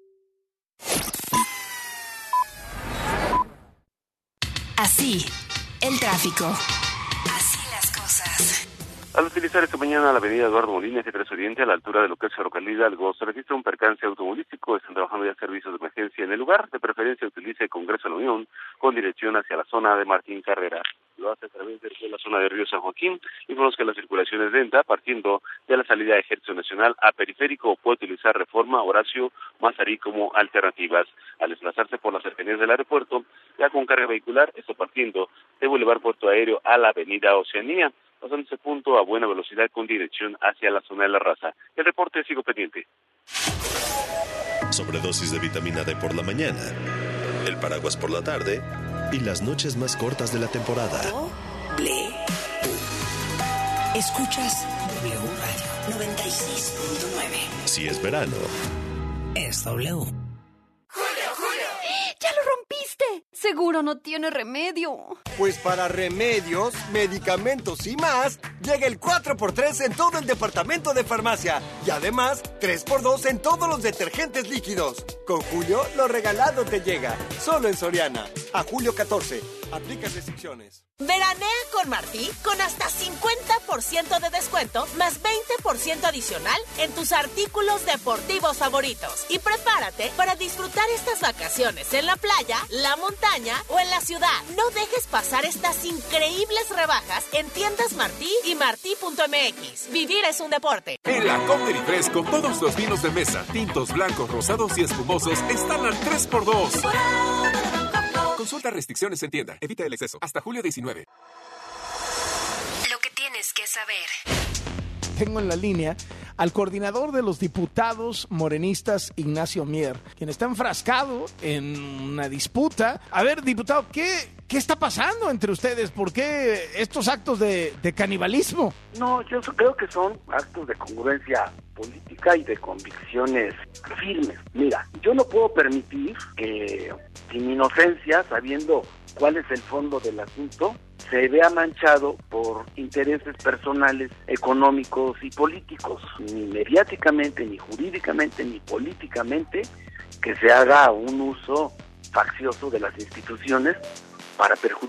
S2: Así, el tráfico. Así las cosas.
S4: Al utilizar esta mañana la avenida Eduardo Molina, eje 3 Oriente, a la altura de lo que es Ferrocarril Hidalgo, se registra un percance automovilístico. Están trabajando ya servicios de emergencia en el lugar. De preferencia utilice Congreso de la Unión con dirección hacia la zona de Martín Carrera. Lo hace a través de la zona de Río San Joaquín y conozca la circulación es lenta, partiendo de la salida de Ejército Nacional a Periférico, o puede utilizar Reforma, Horacio, Mazarí como alternativas. Al desplazarse por las cercanías del aeropuerto, ya con carga vehicular, esto partiendo de Boulevard Puerto Aéreo a la avenida Oceanía. pasándose punto a buena velocidad con dirección hacia la zona de La Raza. El reporte sigo pendiente.
S6: Sobredosis de vitamina D por la mañana, el paraguas por la tarde y las noches más cortas de la temporada.
S2: Escuchas W Radio 96.9.
S6: Si es verano,
S2: es W.
S8: ¡Ya lo rompiste! Seguro no tiene remedio.
S1: Pues para remedios, medicamentos y más, llega el 4x3 en todo el departamento de farmacia. Y además, 3x2 en todos los detergentes líquidos. Con Julio, lo regalado te llega. Solo en Soriana. A julio 14. Aplica restricciones.
S10: Veranea con Martí con hasta 50% de descuento más 20% adicional en tus artículos deportivos favoritos. Y prepárate para disfrutar estas vacaciones en la playa, la montaña o en la ciudad. No dejes pasar estas increíbles rebajas en tiendas Martí y martí.mx. Vivir es un deporte.
S11: En la Comer y Fresco, todos los vinos de mesa, tintos, blancos, rosados y espumosos están al 3x2. Consulta restricciones en tienda. Evita el exceso. Hasta julio 19.
S2: Lo que tienes que saber.
S14: Tengo en la línea al coordinador de los diputados morenistas, Ignacio Mier, quien está enfrascado en una disputa. A ver, diputado, ¿qué está pasando entre ustedes? ¿Por qué estos actos de canibalismo?
S15: No, yo creo que son actos de congruencia política y de convicciones firmes. Mira, yo no puedo permitir que sin inocencia, sabiendo cuál es el fondo del asunto, se vea manchado por intereses personales, económicos y políticos, ni mediáticamente, ni jurídicamente, ni políticamente, que se haga un uso faccioso de las instituciones para perjudicar